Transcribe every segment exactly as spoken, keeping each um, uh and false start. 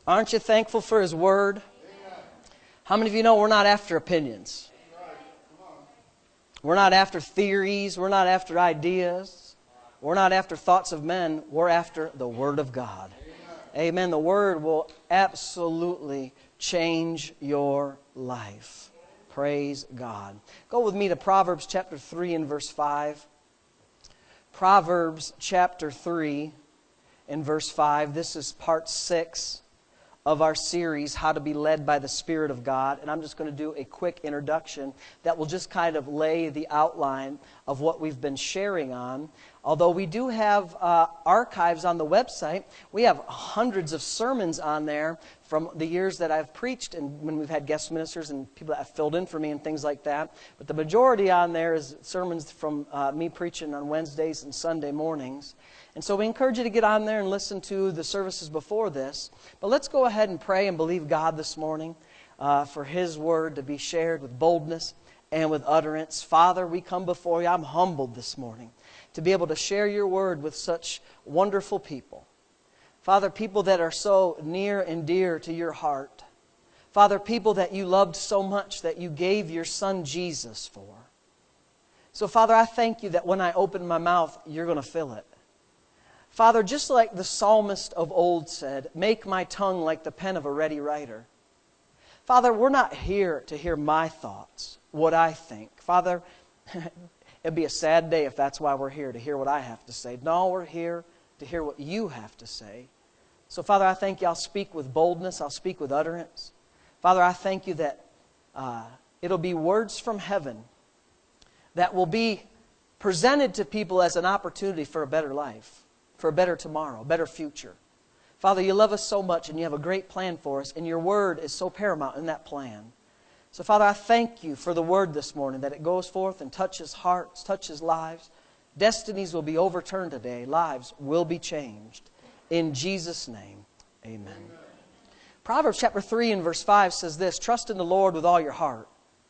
Aren't you thankful for His Word? How many of you know we're not after opinions? We're not after theories. We're not after ideas. We're not after thoughts of men. We're after the Word of God. Amen. The Word will absolutely change your life. Praise God. Go with me to Proverbs chapter three and verse five. Proverbs chapter three and verse five. This is part six of our series, How to Be Led by the Spirit of God. And I'm just going to do a quick introduction that will just kind of lay the outline of what we've been sharing on. Although we do have uh, archives on the website, we have hundreds of sermons on there from the years that I've preached and when we've had guest ministers and people that have filled in for me and things like that. But the majority on there is sermons from uh, me preaching on Wednesdays and Sunday mornings. And so we encourage you to get on there and listen to the services before this. But let's go ahead and pray and believe God this morning uh, for His Word to be shared with boldness and with utterance. Father, we come before You. I'm humbled this morning to be able to share Your Word with such wonderful people. Father, people that are so near and dear to Your heart. Father, people that You loved so much that You gave Your Son Jesus for. So Father, I thank You that when I open my mouth, You're going to fill it. Father, just like the psalmist of old said, make my tongue like the pen of a ready writer. Father, we're not here to hear my thoughts, what I think. Father, it'd be a sad day if that's why we're here, to hear what I have to say. No, we're here to hear what You have to say. So, Father, I thank You. I'll speak with boldness. I'll speak with utterance. Father, I thank You that uh, it'll be words from heaven that will be presented to people as an opportunity for a better life, for a better tomorrow, a better future. Father, You love us so much and You have a great plan for us, and Your Word is so paramount in that plan. So, Father, I thank You for the Word this morning, that it goes forth and touches hearts, touches lives. Destinies will be overturned today. Lives will be changed. In Jesus' name, amen. Amen. Proverbs chapter three and verse five says this, trust in the Lord with all your heart.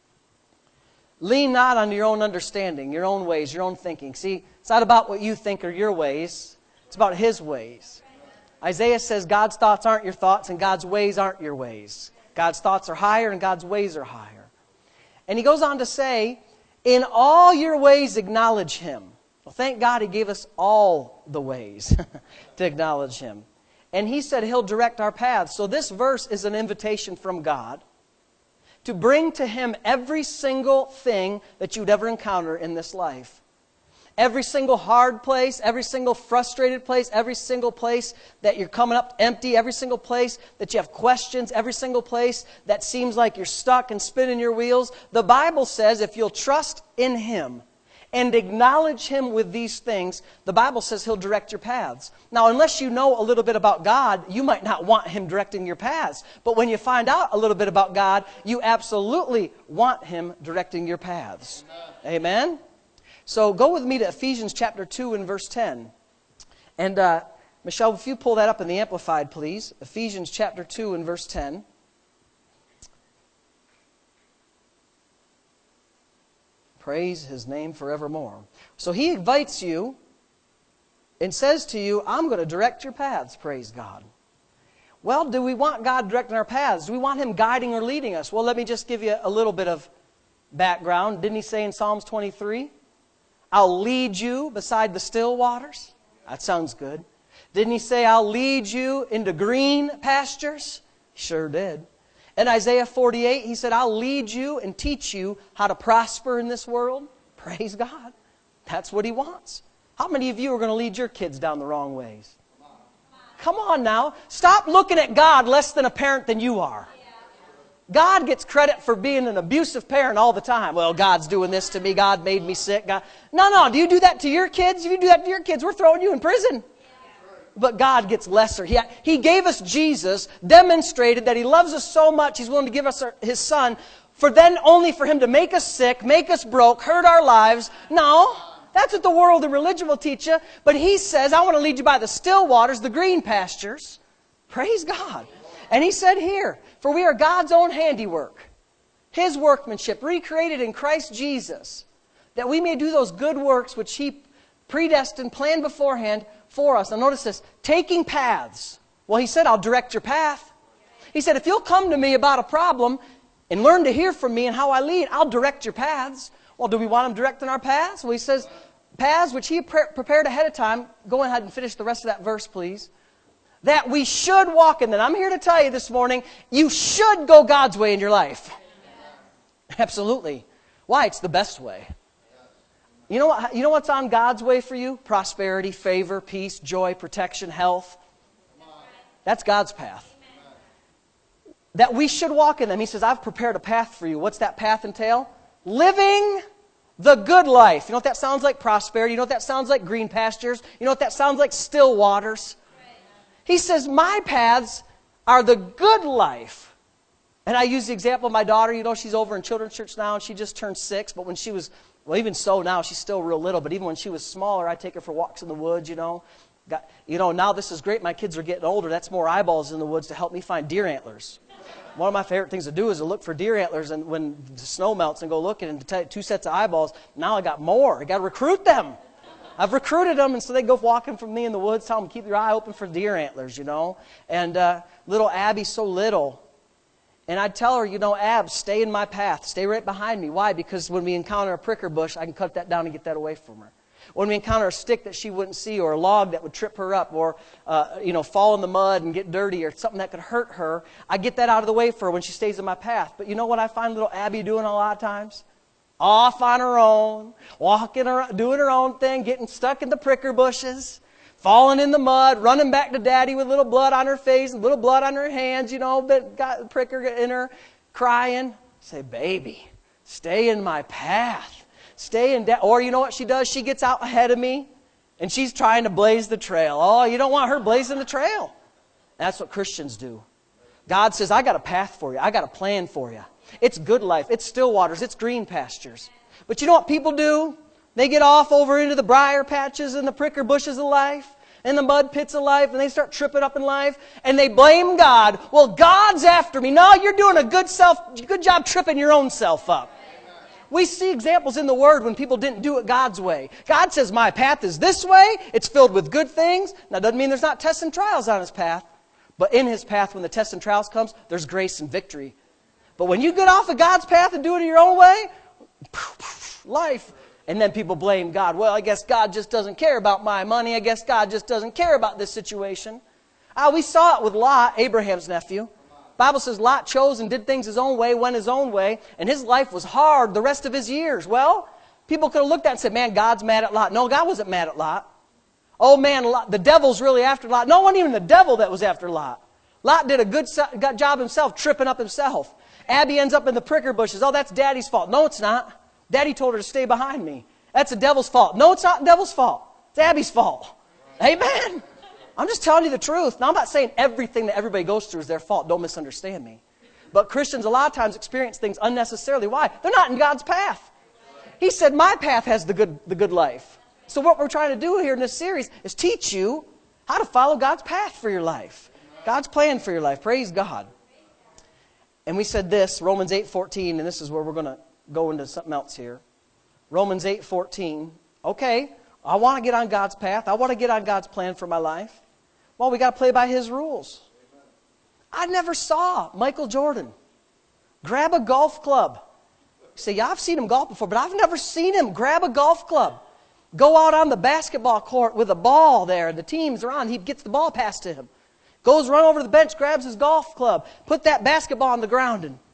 Lean not on your own understanding, your own ways, your own thinking. See, it's not about what you think or your ways. It's about His ways. Isaiah says God's thoughts aren't your thoughts and God's ways aren't your ways. God's thoughts are higher and God's ways are higher. And he goes on to say, in all your ways acknowledge Him. Well, thank God He gave us all the ways to acknowledge Him. And He said He'll direct our paths. So this verse is an invitation from God to bring to Him every single thing that you'd ever encounter in this life. Every single hard place, every single frustrated place, every single place that you're coming up empty, every single place that you have questions, every single place that seems like you're stuck and spinning your wheels. The Bible says if you'll trust in Him and acknowledge Him with these things, the Bible says He'll direct your paths. Now, unless you know a little bit about God, you might not want Him directing your paths. But when you find out a little bit about God, you absolutely want Him directing your paths. Amen? Amen? So go with me to Ephesians chapter two and verse ten. And uh, Michelle, if you pull that up in the Amplified, please. Ephesians chapter two and verse ten. Praise His name forevermore. So He invites you and says to you, I'm going to direct your paths, praise God. Well, do we want God directing our paths? Do we want Him guiding or leading us? Well, let me just give you a little bit of background. Didn't He say in Psalms twenty-three, I'll lead you beside the still waters? That sounds good. Didn't He say, I'll lead you into green pastures? He sure did. In Isaiah forty-eight, He said, I'll lead you and teach you how to prosper in this world. Praise God. That's what He wants. How many of you are going to lead your kids down the wrong ways? Come on now. Stop looking at God less than a parent than you are. God gets credit for being an abusive parent all the time. Well, God's doing this to me. God made me sick. God... No, no. Do you do that to your kids? If you do that to your kids, we're throwing you in prison. But God gets lesser. He, he gave us Jesus, demonstrated that He loves us so much, He's willing to give us our, His Son, for then only for Him to make us sick, make us broke, hurt our lives. No, that's what the world and religion will teach you. But He says, I want to lead you by the still waters, the green pastures. Praise God. And He said here, for we are God's own handiwork, His workmanship, recreated in Christ Jesus, that we may do those good works which He predestined, planned beforehand for us. Now notice this, taking paths. Well, He said, I'll direct your path. He said, if you'll come to me about a problem and learn to hear from me and how I lead, I'll direct your paths. Well, do we want him directing our paths? Well, he says, paths which he pre- prepared ahead of time. Go ahead and finish the rest of that verse, please. That we should walk in them. I'm here to tell you this morning, you should go God's way in your life. Absolutely. Why? It's the best way. You know what? You know what's on God's way for you? Prosperity, favor, peace, joy, protection, health. That's God's path. That we should walk in them. He says, I've prepared a path for you. What's that path entail? Living the good life. You know what that sounds like? Prosperity. You know what that sounds like? Green pastures. You know what that sounds like? Still waters. He says, my paths are the good life. And I use the example of my daughter. You know, she's over in children's church now, and she just turned six. But when she was, well, even so now, she's still real little. But even when she was smaller, I take her for walks in the woods, you know. Got, you know, now this is great. My kids are getting older. That's more eyeballs in the woods to help me find deer antlers. One of my favorite things to do is to look for deer antlers, and when the snow melts and go looking, and to tell you, two sets of eyeballs. Now I got more. I got to recruit them. I've recruited them, and so they go walking from me in the woods, tell them, keep your eye open for deer antlers, you know. And uh, little Abby's so little. And I'd tell her, you know, Ab, stay in my path. Stay right behind me. Why? Because when we encounter a pricker bush, I can cut that down and get that away from her. When we encounter a stick that she wouldn't see, or a log that would trip her up, or, uh, you know, fall in the mud and get dirty, or something that could hurt her, I get that out of the way for her when she stays in my path. But you know what I find little Abby doing a lot of times? Off on her own, walking around, doing her own thing, getting stuck in the pricker bushes, falling in the mud, running back to Daddy with little blood on her face and little blood on her hands, you know, but got the pricker in her, crying. I say, baby, stay in my path. Stay in, da-. Or you know what she does? She gets out ahead of me, and she's trying to blaze the trail. Oh, you don't want her blazing the trail. That's what Christians do. God says, I got a path for you. I got a plan for you. It's good life. It's still waters. It's green pastures. But you know what people do? They get off over into the briar patches and the pricker bushes of life and the mud pits of life, and they start tripping up in life, and they blame God. Well, God's after me. No, you're doing a good self, good job tripping your own self up. We see examples in the Word when people didn't do it God's way. God says, my path is this way. It's filled with good things. Now, doesn't mean there's not tests and trials on His path. But in His path, when the tests and trials comes, there's grace and victory. But when you get off of God's path and do it your own way, life. And then people blame God. Well, I guess God just doesn't care about my money. I guess God just doesn't care about this situation. Ah, we saw it with Lot, Abraham's nephew. The Bible says Lot chose and did things his own way, went his own way, and his life was hard the rest of his years. Well, people could have looked at it and said, man, God's mad at Lot. No, God wasn't mad at Lot. Oh, man, Lot, the devil's really after Lot. No, it wasn't even the devil that was after Lot. Lot did a good job himself, tripping up himself. Abby ends up in the pricker bushes. Oh, that's Daddy's fault. No, it's not. Daddy told her to stay behind me. That's the devil's fault. No, it's not the devil's fault. It's Abby's fault. Amen. I'm just telling you the truth. Now, I'm not saying everything that everybody goes through is their fault. Don't misunderstand me. But Christians a lot of times experience things unnecessarily. Why? They're not in God's path. He said, my path has the good, the good life. So what we're trying to do here in this series is teach you how to follow God's path for your life. God's plan for your life. Praise God. And we said this, Romans eight fourteen, and this is where we're going to go into something else here. Romans eight fourteen. Okay, I want to get on God's path. I want to get on God's plan for my life. Well, we got to play by His rules. I never saw Michael Jordan grab a golf club. You say, yeah, I've seen him golf before, but I've never seen him grab a golf club. Go out on the basketball court with a ball there. The teams are on. He gets the ball passed to him. Goes run over to the bench, grabs his golf club, put that basketball on the ground. And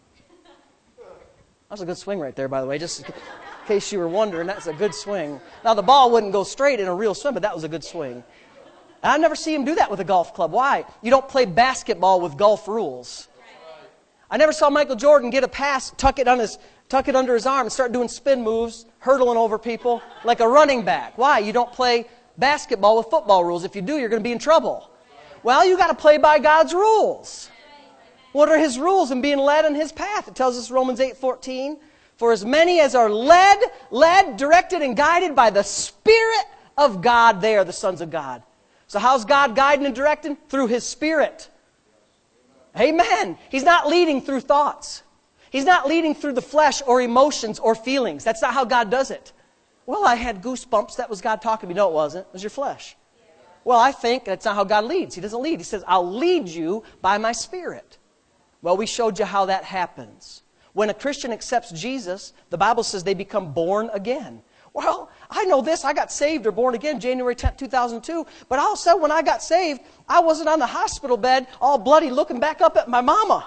that was a good swing right there, by the way, just in case you were wondering. That's a good swing. Now, the ball wouldn't go straight in a real swing, but that was a good swing. And I never see him do that with a golf club. Why? You don't play basketball with golf rules. I never saw Michael Jordan get a pass, tuck it on his, tuck it under his arm, and start doing spin moves, hurdling over people like a running back. Why? You don't play basketball with football rules. If you do, you're going to be in trouble. Well, you got to play by God's rules. What are His rules in being led in His path? It tells us Romans eight fourteen. For as many as are led, led, directed, and guided by the Spirit of God, they are the sons of God. So how's God guiding and directing? Through His Spirit. Amen. He's not leading through thoughts. He's not leading through the flesh or emotions or feelings. That's not how God does it. Well, I had goosebumps. That was God talking to me. No, it wasn't. It was your flesh. Well, I think that's not how God leads. He doesn't lead. He says, I'll lead you by my Spirit. Well, we showed you how that happens. When a Christian accepts Jesus, the Bible says they become born again. Well, I know this. I got saved or born again January tenth, two thousand two. But all of a sudden when I got saved, I wasn't on the hospital bed all bloody looking back up at my mama.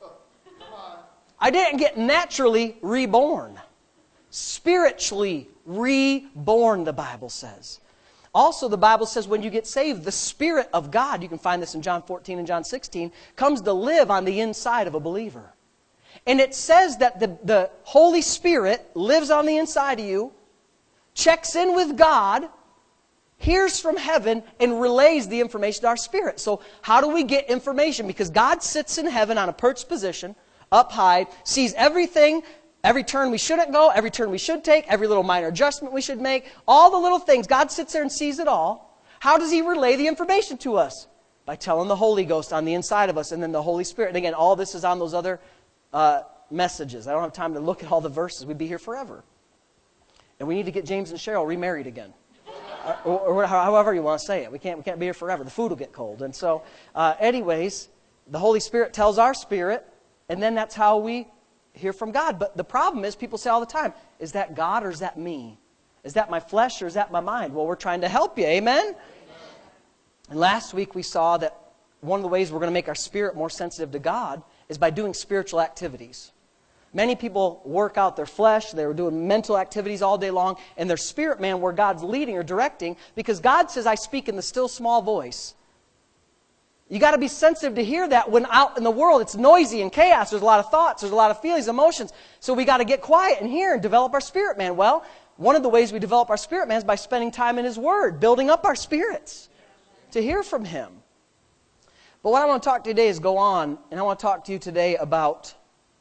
I didn't get naturally reborn. Spiritually reborn, the Bible says. Also, the Bible says when you get saved, the Spirit of God, you can find this in John fourteen and John sixteen, comes to live on the inside of a believer. And it says that the, the Holy Spirit lives on the inside of you, checks in with God, hears from heaven, and relays the information to our spirit. So how do we get information? Because God sits in heaven on a perched position, up high, sees everything, every turn we shouldn't go, every turn we should take, every little minor adjustment we should make, all the little things. God sits there and sees it all. How does He relay the information to us? By telling the Holy Ghost on the inside of us, and then the Holy Spirit. And again, all this is on those other uh, messages. I don't have time to look at all the verses. We'd be here forever. And we need to get James and Cheryl remarried again. or, or, or however you want to say it. We can't, we can't be here forever. The food will get cold. And so, uh, anyways, the Holy Spirit tells our spirit, and then that's how we hear from God. But the problem is, people say all the time, is that God or is that me? Is that my flesh or is that my mind? Well, we're trying to help you. Amen? Amen. And last week we saw that one of the ways we're going to make our spirit more sensitive to God is by doing spiritual activities. Many people work out their flesh, they're doing mental activities all day long, and their spirit man where God's leading or directing, because God says, I speak in the still small voice. You got to be sensitive to hear that when out in the world it's noisy and chaos. There's a lot of thoughts, there's a lot of feelings, emotions. So we got to get quiet and hear and develop our spirit man. Well, one of the ways we develop our spirit man is by spending time in His Word, building up our spirits to hear from Him. But what I want to talk to you today is go on, and I want to talk to you today about,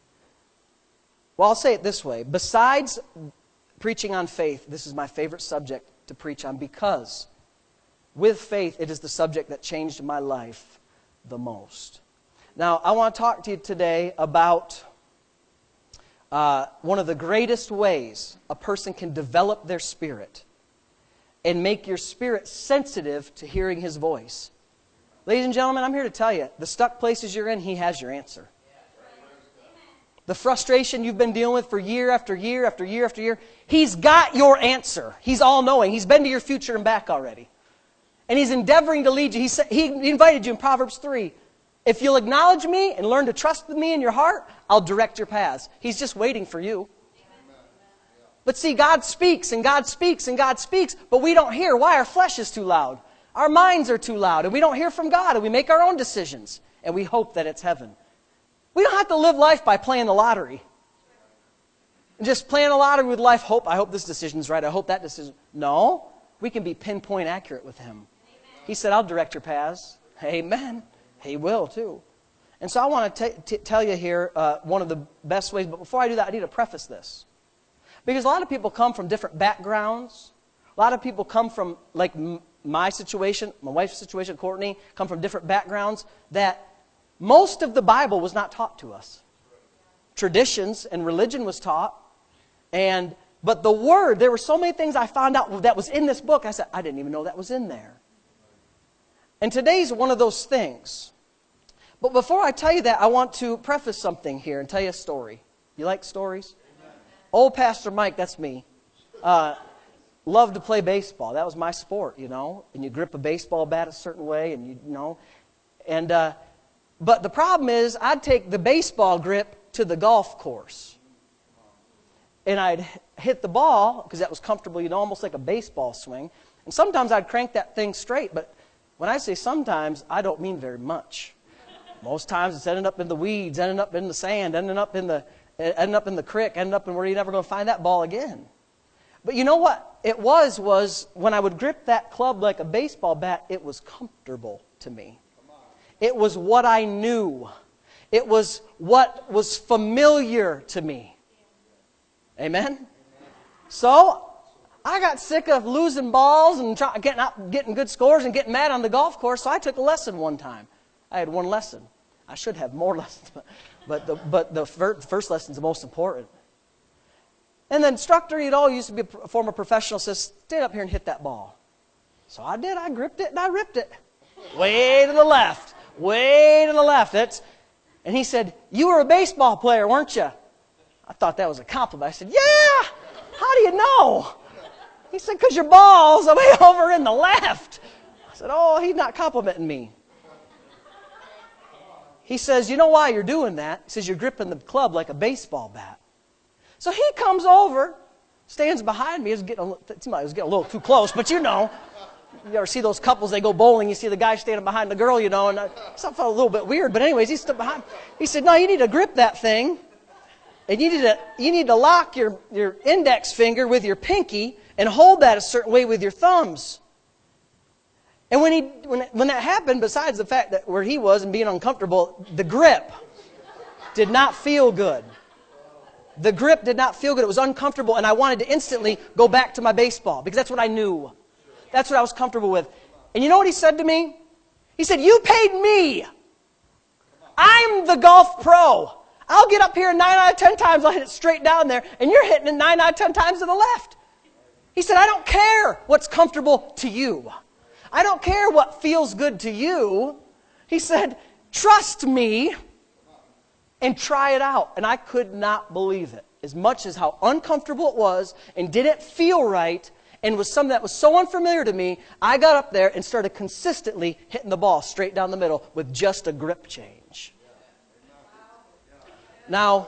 well, I'll say it this way. Besides preaching on faith, this is my favorite subject to preach on, because with faith, it is the subject that changed my life the most. Now, I want to talk to you today about uh, one of the greatest ways a person can develop their spirit and make your spirit sensitive to hearing His voice. Ladies and gentlemen, I'm here to tell you, the stuck places you're in, He has your answer. The frustration you've been dealing with for year after year after year after year, He's got your answer. He's all-knowing. He's been to your future and back already. And He's endeavoring to lead you. He, said, he invited you in Proverbs three. If you'll acknowledge Me and learn to trust Me in your heart, I'll direct your paths. He's just waiting for you. But see, God speaks and God speaks and God speaks, but we don't hear. Why? Our flesh is too loud. Our minds are too loud, and we don't hear from God, and we make our own decisions, and we hope that it's heaven. We don't have to live life by playing the lottery. Just playing the lottery with life, hope, I hope this decision's right, I hope that decision. No, we can be pinpoint accurate with Him. He said, I'll direct your paths. Amen. He will too. And so I want to t- t- tell you here uh, one of the best ways, but before I do that, I need to preface this. Because a lot of people come from different backgrounds. A lot of people come from, like m- my situation, my wife's situation, Courtney, come from different backgrounds that most of the Bible was not taught to us. Traditions and religion was taught. And but the Word, there were so many things I found out that was in this book. I said, I didn't even know that was in there. And today's one of those things. But before I tell you that, I want to preface something here and tell you a story. You like stories? Amen. Old Pastor Mike, that's me, uh, loved to play baseball. That was my sport, you know. And you grip a baseball bat a certain way, and you, you know. And uh, but the problem is, I'd take the baseball grip to the golf course. And I'd hit the ball, because that was comfortable, you know, almost like a baseball swing. And sometimes I'd crank that thing straight, but when I say sometimes, I don't mean very much. Most times it's ending up in the weeds, ending up in the sand, ending up in the ending up in the creek, ending up in where you're never going to find that ball again. But you know what it was, was when I would grip that club like a baseball bat, it was comfortable to me. It was what I knew. It was what was familiar to me. Amen? So, I got sick of losing balls and try, getting out, getting good scores and getting mad on the golf course, so I took a lesson one time. I had one lesson. I should have more lessons, but, but the, but the first lesson is the most important. And the instructor, you know, used to be a former professional, says, stand up here and hit that ball. So I did. I gripped it and I ripped it. Way to the left. Way to the left. That's, And he said, you were a baseball player, weren't you? I thought that was a compliment. I said, yeah, how do you know? He said, because your ball's way over in the left. I said, oh, he's not complimenting me. He says, you know why you're doing that? He says, you're gripping the club like a baseball bat. So he comes over, stands behind me. It was getting a, little, it was getting a little too close, but you know. You ever see those couples, they go bowling, you see the guy standing behind the girl, you know, and I, something felt a little bit weird. But anyways, he stood behind. He said, no, you need to grip that thing. And you need to, you need to lock your, your index finger with your pinky and hold that a certain way with your thumbs. And when, he, when, when that happened, besides the fact that where he was and being uncomfortable, the grip did not feel good. The grip did not feel good. It was uncomfortable, and I wanted to instantly go back to my baseball because that's what I knew. That's what I was comfortable with. And you know what he said to me? He said, you paid me. I'm the golf pro. I'll get up here and nine out of ten times I'll hit it straight down there, and you're hitting it nine out of ten times to the left. He said, I don't care what's comfortable to you. I don't care what feels good to you. He said, trust me and try it out. And I could not believe it. As much as how uncomfortable it was and didn't feel right, and was something that was so unfamiliar to me, I got up there and started consistently hitting the ball straight down the middle with just a grip change. Now,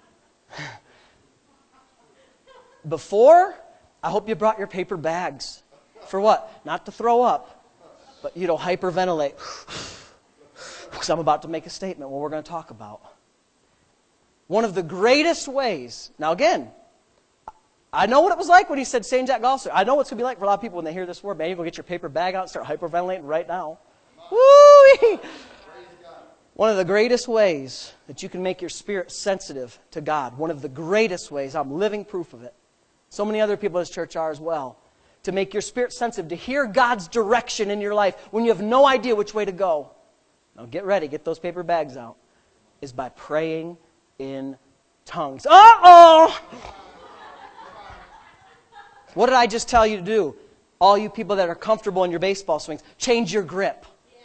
before, I hope you brought your paper bags. For what? Not to throw up, but, you know, hyperventilate. Because I'm about to make a statement, what we're going to talk about. One of the greatest ways, now again, I know what it was like when he said Saint Jack Golf Center. I know what it's going to be like for a lot of people when they hear this word. Man, you go get your paper bag out and start hyperventilating right now. Woo-wee! One of the greatest ways that you can make your spirit sensitive to God, one of the greatest ways, I'm living proof of it. So many other people in this church are as well. To make your spirit sensitive, to hear God's direction in your life when you have no idea which way to go. Now get ready, get those paper bags out. Is by praying in tongues. Uh-oh! What did I just tell you to do? All you people that are comfortable in your baseball swings, change your grip.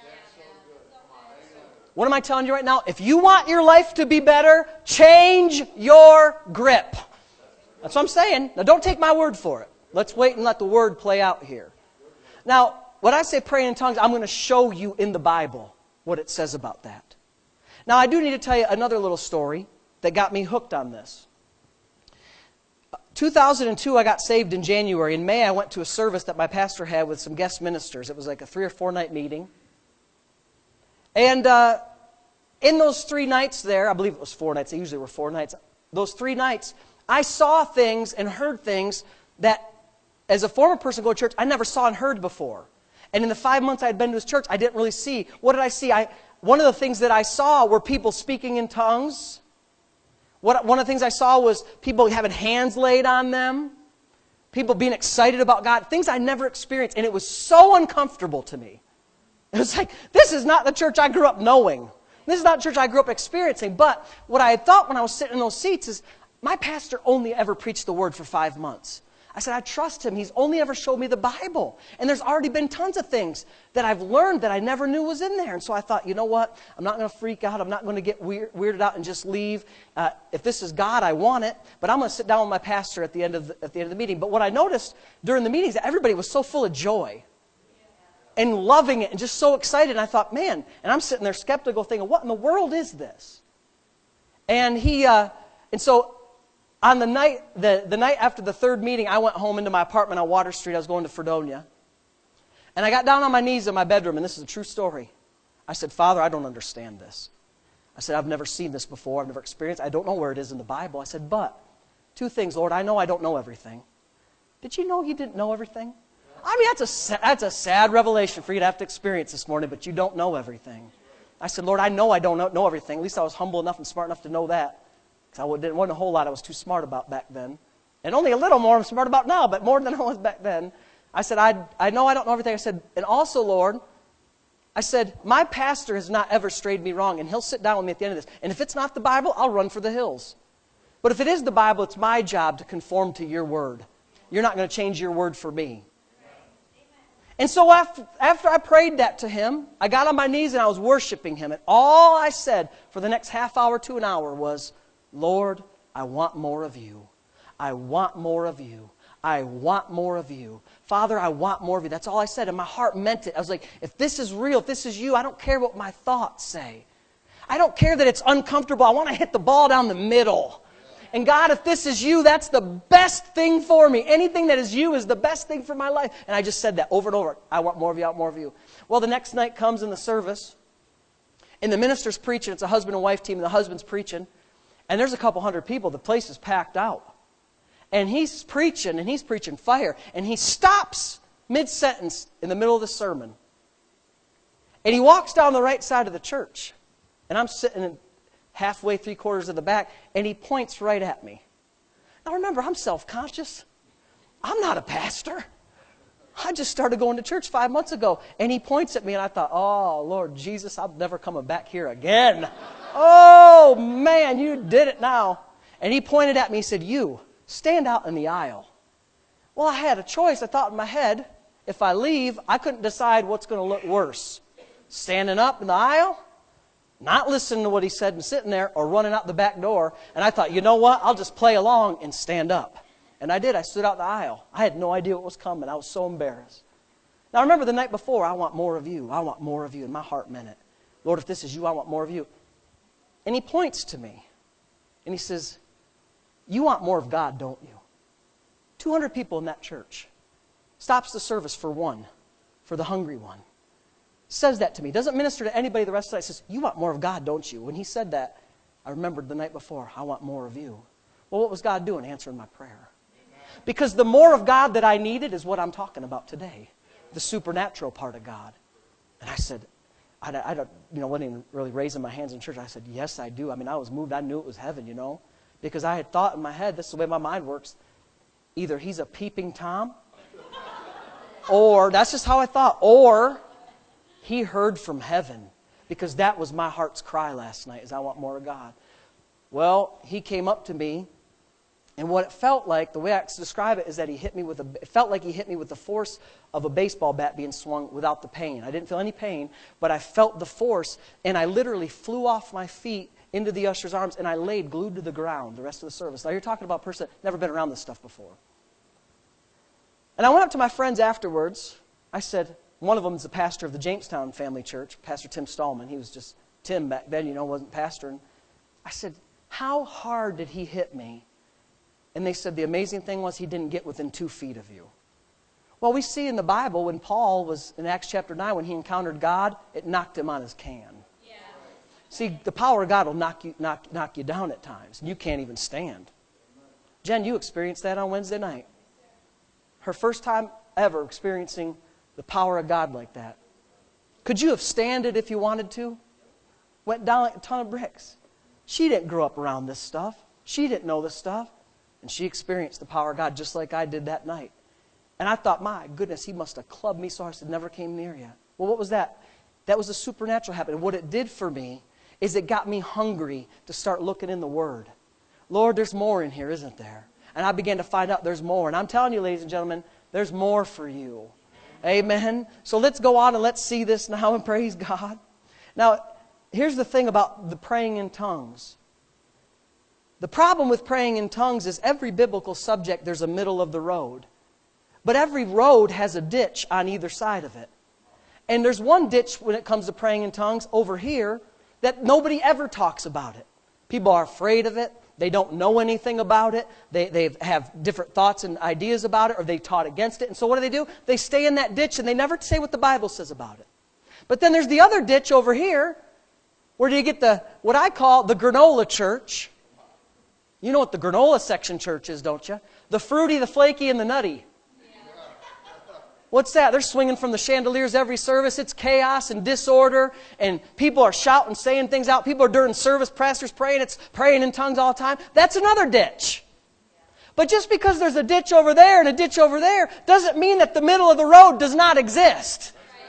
What am I telling you right now? If you want your life to be better, change your grip. That's what I'm saying. Now don't take my word for it. Let's wait and let the word play out here. Now, when I say praying in tongues, I'm going to show you in the Bible what it says about that. Now, I do need to tell you another little story that got me hooked on this. two thousand two, I got saved in January. In May, I went to a service that my pastor had with some guest ministers. It was like a three or four night meeting. And uh, in those three nights there, I believe it was four nights. They usually were four nights. Those three nights, I saw things and heard things that, as a former person going to church, I never saw and heard before. And in the five months I had been to his church, I didn't really see. What did I see? I, one of the things that I saw were people speaking in tongues. What, one of the things I saw was people having hands laid on them. People being excited about God. Things I never experienced. And it was so uncomfortable to me. It was like, this is not the church I grew up knowing. This is not the church I grew up experiencing. But what I had thought when I was sitting in those seats is, my pastor only ever preached the word for five months. I said, I trust him. He's only ever showed me the Bible. And there's already been tons of things that I've learned that I never knew was in there. And so I thought, you know what? I'm not going to freak out. I'm not going to get weird, weirded out and just leave. Uh, if this is God, I want it. But I'm going to sit down with my pastor at the end of the, at the end of the meeting. But what I noticed during the meetings, that everybody was so full of joy and loving it and just so excited. And I thought, man, and I'm sitting there skeptical thinking, what in the world is this? And he, uh, and so on the night, the, the night after the third meeting, I went home into my apartment on Water Street. I was going to Fredonia. And I got down on my knees in my bedroom, and this is a true story. I said, Father, I don't understand this. I said, I've never seen this before. I've never experienced it. I don't know where it is in the Bible. I said, but two things, Lord. I know I don't know everything. Did you know you didn't know everything? I mean, that's a, that's a sad revelation for you to have to experience this morning, but you don't know everything. I said, Lord, I know I don't know, know everything. At least I was humble enough and smart enough to know that. Because I didn't want a whole lot I was too smart about back then. And only a little more I'm smart about now, but more than I was back then. I said, I, I know I don't know everything. I said, and also, Lord, I said, my pastor has not ever strayed me wrong, and he'll sit down with me at the end of this. And if it's not the Bible, I'll run for the hills. But if it is the Bible, it's my job to conform to your word. You're not going to change your word for me. And so after, after I prayed that to him, I got on my knees and I was worshiping him. And all I said for the next half hour to an hour was, Lord, I want more of you. I want more of you. I want more of you. Father, I want more of you. That's all I said. And my heart meant it. I was like, if this is real, if this is you, I don't care what my thoughts say. I don't care that it's uncomfortable. I want to hit the ball down the middle. And God, if this is you, that's the best thing for me. Anything that is you is the best thing for my life. And I just said that over and over. I want more of you, I want more of you. Well, the next night comes in the service, and the minister's preaching. It's a husband and wife team, and the husband's preaching. And there's a couple hundred people. The place is packed out. And he's preaching, and he's preaching fire. And he stops mid-sentence in the middle of the sermon. And he walks down the right side of the church. And I'm sitting in halfway, three quarters of the back, and he points right at me. Now remember, I'm self-conscious. I'm not a pastor. I just started going to church five months ago. And he points at me, and I thought, oh, Lord Jesus, I'm never coming back here again. Oh, man, you did it now. And he pointed at me, he said, you, stand out in the aisle. Well, I had a choice. I thought in my head, if I leave, I couldn't decide what's going to look worse. Standing up in the aisle, not listening to what he said and sitting there, or running out the back door. And I thought, you know what? I'll just play along and stand up. And I did. I stood out the aisle. I had no idea what was coming. I was so embarrassed. Now, remember the night before, I want more of you. I want more of you. And my heart meant it. Lord, if this is you, I want more of you. And he points to me. And he says, you want more of God, don't you? two hundred people in that church. Stops the service for one, for the hungry one. Says that to me. Doesn't minister to anybody the rest of the night. Says, you want more of God, don't you? When he said that, I remembered the night before, I want more of you. Well, what was God doing? Answering my prayer. Because the more of God that I needed is what I'm talking about today. The supernatural part of God. And I said, I, I don't, you know, wasn't even really raising my hands in church. I said, yes, I do. I mean, I was moved. I knew it was heaven, you know. Because I had thought in my head, this is the way my mind works, either he's a peeping Tom, or, that's just how I thought, or he heard from heaven, because that was my heart's cry last night, is I want more of God. Well, he came up to me, and what it felt like, the way I describe it, is that he hit me with a, it felt like he hit me with the force of a baseball bat being swung without the pain. I didn't feel any pain, but I felt the force, and I literally flew off my feet into the usher's arms, and I laid glued to the ground the rest of the service. Now, you're talking about a person that's never been around this stuff before. And I went up to my friends afterwards. I said, one of them is the pastor of the Jamestown Family Church, Pastor Tim Stallman. He was just Tim back then, you know, wasn't pastoring. I said, how hard did he hit me? And they said the amazing thing was he didn't get within two feet of you. Well, we see in the Bible when Paul was in Acts chapter nine, when he encountered God, it knocked him on his can. Yeah. See, the power of God will knock you, knock, knock you down at times. And you can't even stand. Jen, you experienced that on Wednesday night. Her first time ever experiencing the power of God like that. Could you have standed if you wanted to? Went down like a ton of bricks. She didn't grow up around this stuff. She didn't know this stuff. And she experienced the power of God just like I did that night. And I thought, my goodness, he must have clubbed me so hard it never came near you. Well, what was that? That was a supernatural happening. What it did for me is it got me hungry to start looking in the Word. Lord, there's more in here, isn't there? And I began to find out there's more. And I'm telling you, ladies and gentlemen, there's more for you. Amen. So let's go on and let's see this now and praise God. Now, here's the thing about the praying in tongues. The problem with praying in tongues is every biblical subject, there's a middle of the road. But every road has a ditch on either side of it. And there's one ditch when it comes to praying in tongues over here that nobody ever talks about it. People are afraid of it. They don't know anything about it. They, they have different thoughts and ideas about it, or they taught against it. And so what do they do? They stay in that ditch and they never say what the Bible says about it. But then there's the other ditch over here where you get the, what I call the granola church. You know what the granola section church is, don't you? The fruity, the flaky, and the nutty. What's that? They're swinging from the chandeliers every service. It's chaos and disorder, and people are shouting, saying things out. People are during service, pastors praying. It's praying in tongues all the time. That's another ditch. But just because there's a ditch over there and a ditch over there doesn't mean that the middle of the road does not exist.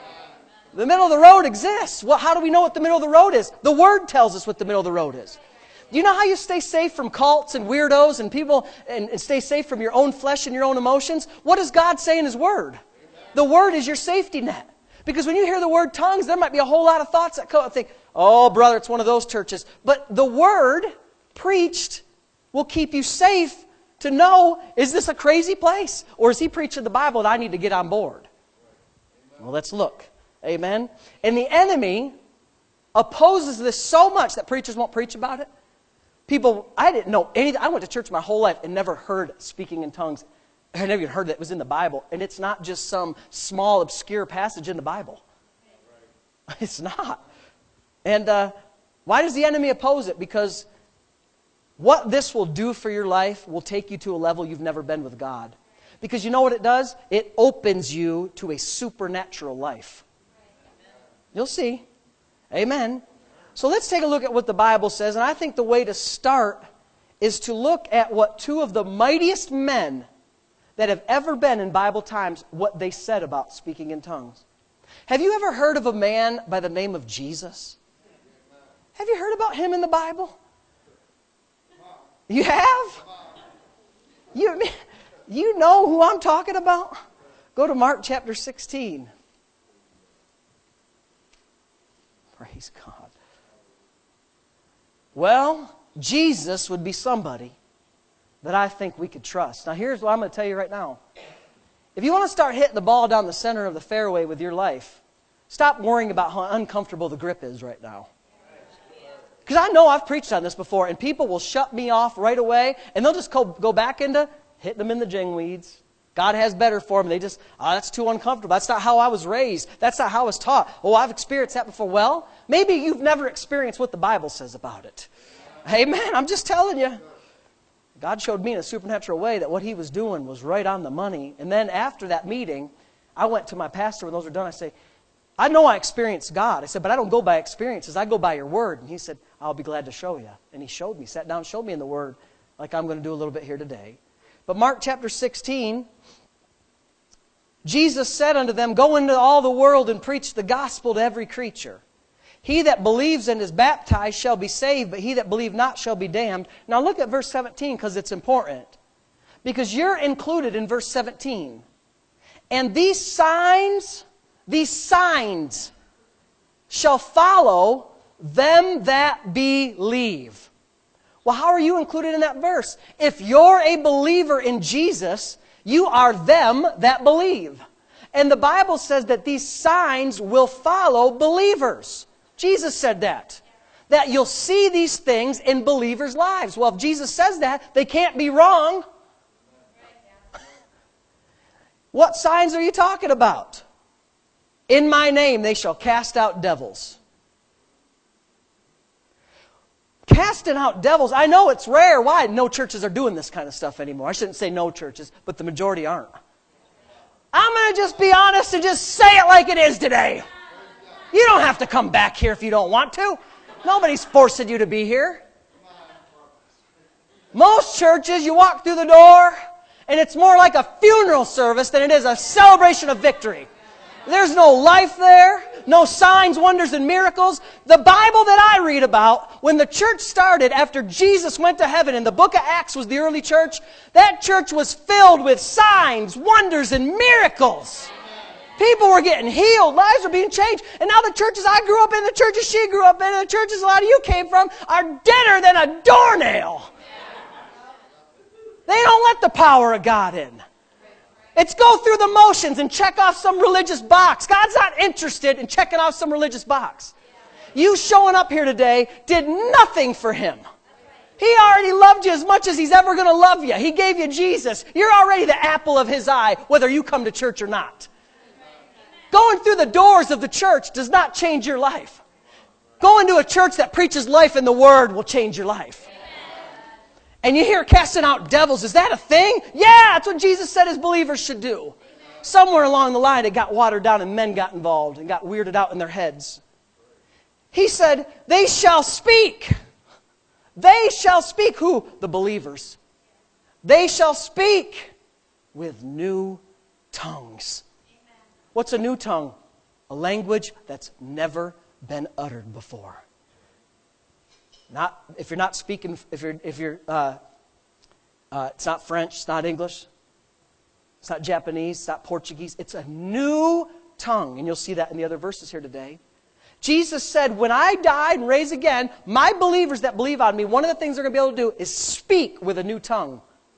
The middle of the road exists. Well, how do we know what the middle of the road is? The Word tells us what the middle of the road is. Do you know how you stay safe from cults and weirdos and people and, and stay safe from your own flesh and your own emotions? What does God say in His Word? The Word is your safety net. Because when you hear the word tongues, there might be a whole lot of thoughts that come and think, oh, brother, it's one of those churches. But the Word preached will keep you safe to know, is this a crazy place? Or is he preaching the Bible and I need to get on board? Well, let's look. Amen. And the enemy opposes this so much that preachers won't preach about it. People, I didn't know anything. I went to church my whole life and never heard speaking in tongues. I never even heard that it was in the Bible. And it's not just some small, obscure passage in the Bible. It's not. And uh, why does the enemy oppose it? Because what this will do for your life will take you to a level you've never been with God. Because you know what it does? It opens you to a supernatural life. You'll see. Amen. So let's take a look at what the Bible says. And I think the way to start is to look at what two of the mightiest men that have ever been in Bible times, what they said about speaking in tongues. Have you ever heard of a man by the name of Jesus? Have you heard about him in the Bible? You have? You, you know who I'm talking about? Go to Mark chapter sixteen. Praise God. Well, Jesus would be somebody that I think we could trust. Now here's what I'm going to tell you right now. If you want to start hitting the ball down the center of the fairway with your life, stop worrying about how uncomfortable the grip is right now. Because I know I've preached on this before, and people will shut me off right away, and they'll just go, go back into hitting them in the jingweeds. God has better for them. They just, oh, that's too uncomfortable. That's not how I was raised. That's not how I was taught. Oh, I've experienced that before. Well, maybe you've never experienced what the Bible says about it. Amen. I'm just telling you. God showed me in a supernatural way that what He was doing was right on the money. And then after that meeting, I went to my pastor when those were done. I say, I know I experienced God. I said, but I don't go by experiences. I go by your word. And he said, I'll be glad to show you. And he showed me, sat down and showed me in the word, like I'm going to do a little bit here today. But Mark chapter sixteen, Jesus said unto them, go into all the world and preach the gospel to every creature. He that believes and is baptized shall be saved, but he that believe not shall be damned. Now look at verse seventeen, because it's important. Because you're included in verse seventeen. And these signs, these signs shall follow them that believe. Well, how are you included in that verse? If you're a believer in Jesus, you are them that believe. And the Bible says that these signs will follow believers. Jesus said that. That you'll see these things in believers' lives. Well, if Jesus says that, they can't be wrong. What signs are you talking about? In my name they shall cast out devils. Casting out devils, I know it's rare. Why? No churches are doing this kind of stuff anymore. I shouldn't say no churches, but the majority aren't. I'm going to just be honest and just say it like it is today. You don't have to come back here if you don't want to. Nobody's forcing you to be here. Most churches, you walk through the door, and it's more like a funeral service than it is a celebration of victory. There's no life there, no signs, wonders, and miracles. The Bible that I read about, when the church started after Jesus went to heaven, and the book of Acts was the early church, that church was filled with signs, wonders, and miracles. People were getting healed, lives were being changed. And now the churches I grew up in, the churches she grew up in, and the churches a lot of you came from, are deader than a doornail. They don't let the power of God in. It's go through the motions and check off some religious box. God's not interested in checking off some religious box. You showing up here today did nothing for Him. He already loved you as much as He's ever going to love you. He gave you Jesus. You're already the apple of His eye, whether you come to church or not. Going through the doors of the church does not change your life. Going to a church that preaches life in the Word will change your life. And you hear casting out devils. Is that a thing? Yeah, that's what Jesus said His believers should do. Somewhere along the line it got watered down and men got involved and got weirded out in their heads. He said, they shall speak. They shall speak. Who? The believers. They shall speak with new tongues. What's a new tongue? A language that's never been uttered before. Not if you're not speaking, if you're if you're uh, uh, it's not French, it's not English. It's not Japanese. It's not Portuguese. It's a new tongue. And you'll see that in the other verses here today. Jesus said, when I die and raise again, my believers that believe on me, one of the things they're going to be able to do is speak with a new tongue.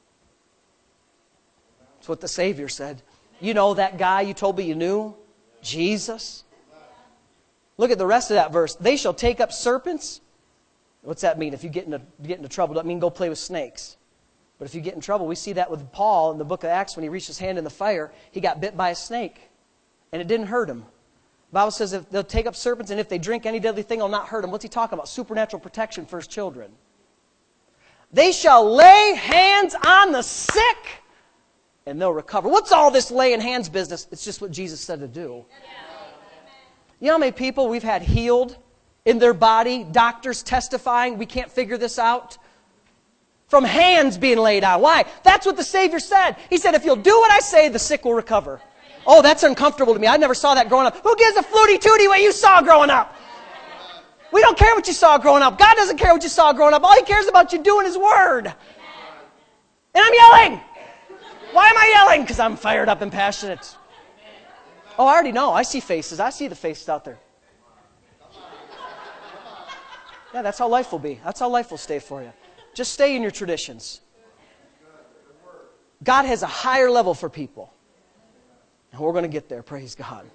That's what the Savior said. You know that guy you told me you knew? Jesus. Look at the rest of that verse. They shall take up serpents. What's that mean? If you get into, get into trouble, doesn't mean go play with snakes. But if you get in trouble, we see that with Paul in the book of Acts when he reached his hand in the fire, he got bit by a snake. And it didn't hurt him. The Bible says if they'll take up serpents and if they drink any deadly thing, it'll not hurt them. What's he talking about? Supernatural protection for his children. They shall lay hands on the sick and they'll recover. What's all this laying hands business? It's just what Jesus said to do. You know how many people we've had healed in their body, doctors testifying, we can't figure this out? From hands being laid out. Why? That's what the Savior said. He said, if you'll do what I say, the sick will recover. Oh, that's uncomfortable to me. I never saw that growing up. Who gives a flutie tootie what you saw growing up? We don't care what you saw growing up. God doesn't care what you saw growing up. All He cares about you doing His Word. And I'm yelling. Why am I yelling? Because I'm fired up and passionate. Oh, I already know. I see faces. I see the faces out there. Yeah, that's how life will be. That's how life will stay for you. Just stay in your traditions. God has a higher level for people. And we're going to get there, praise God.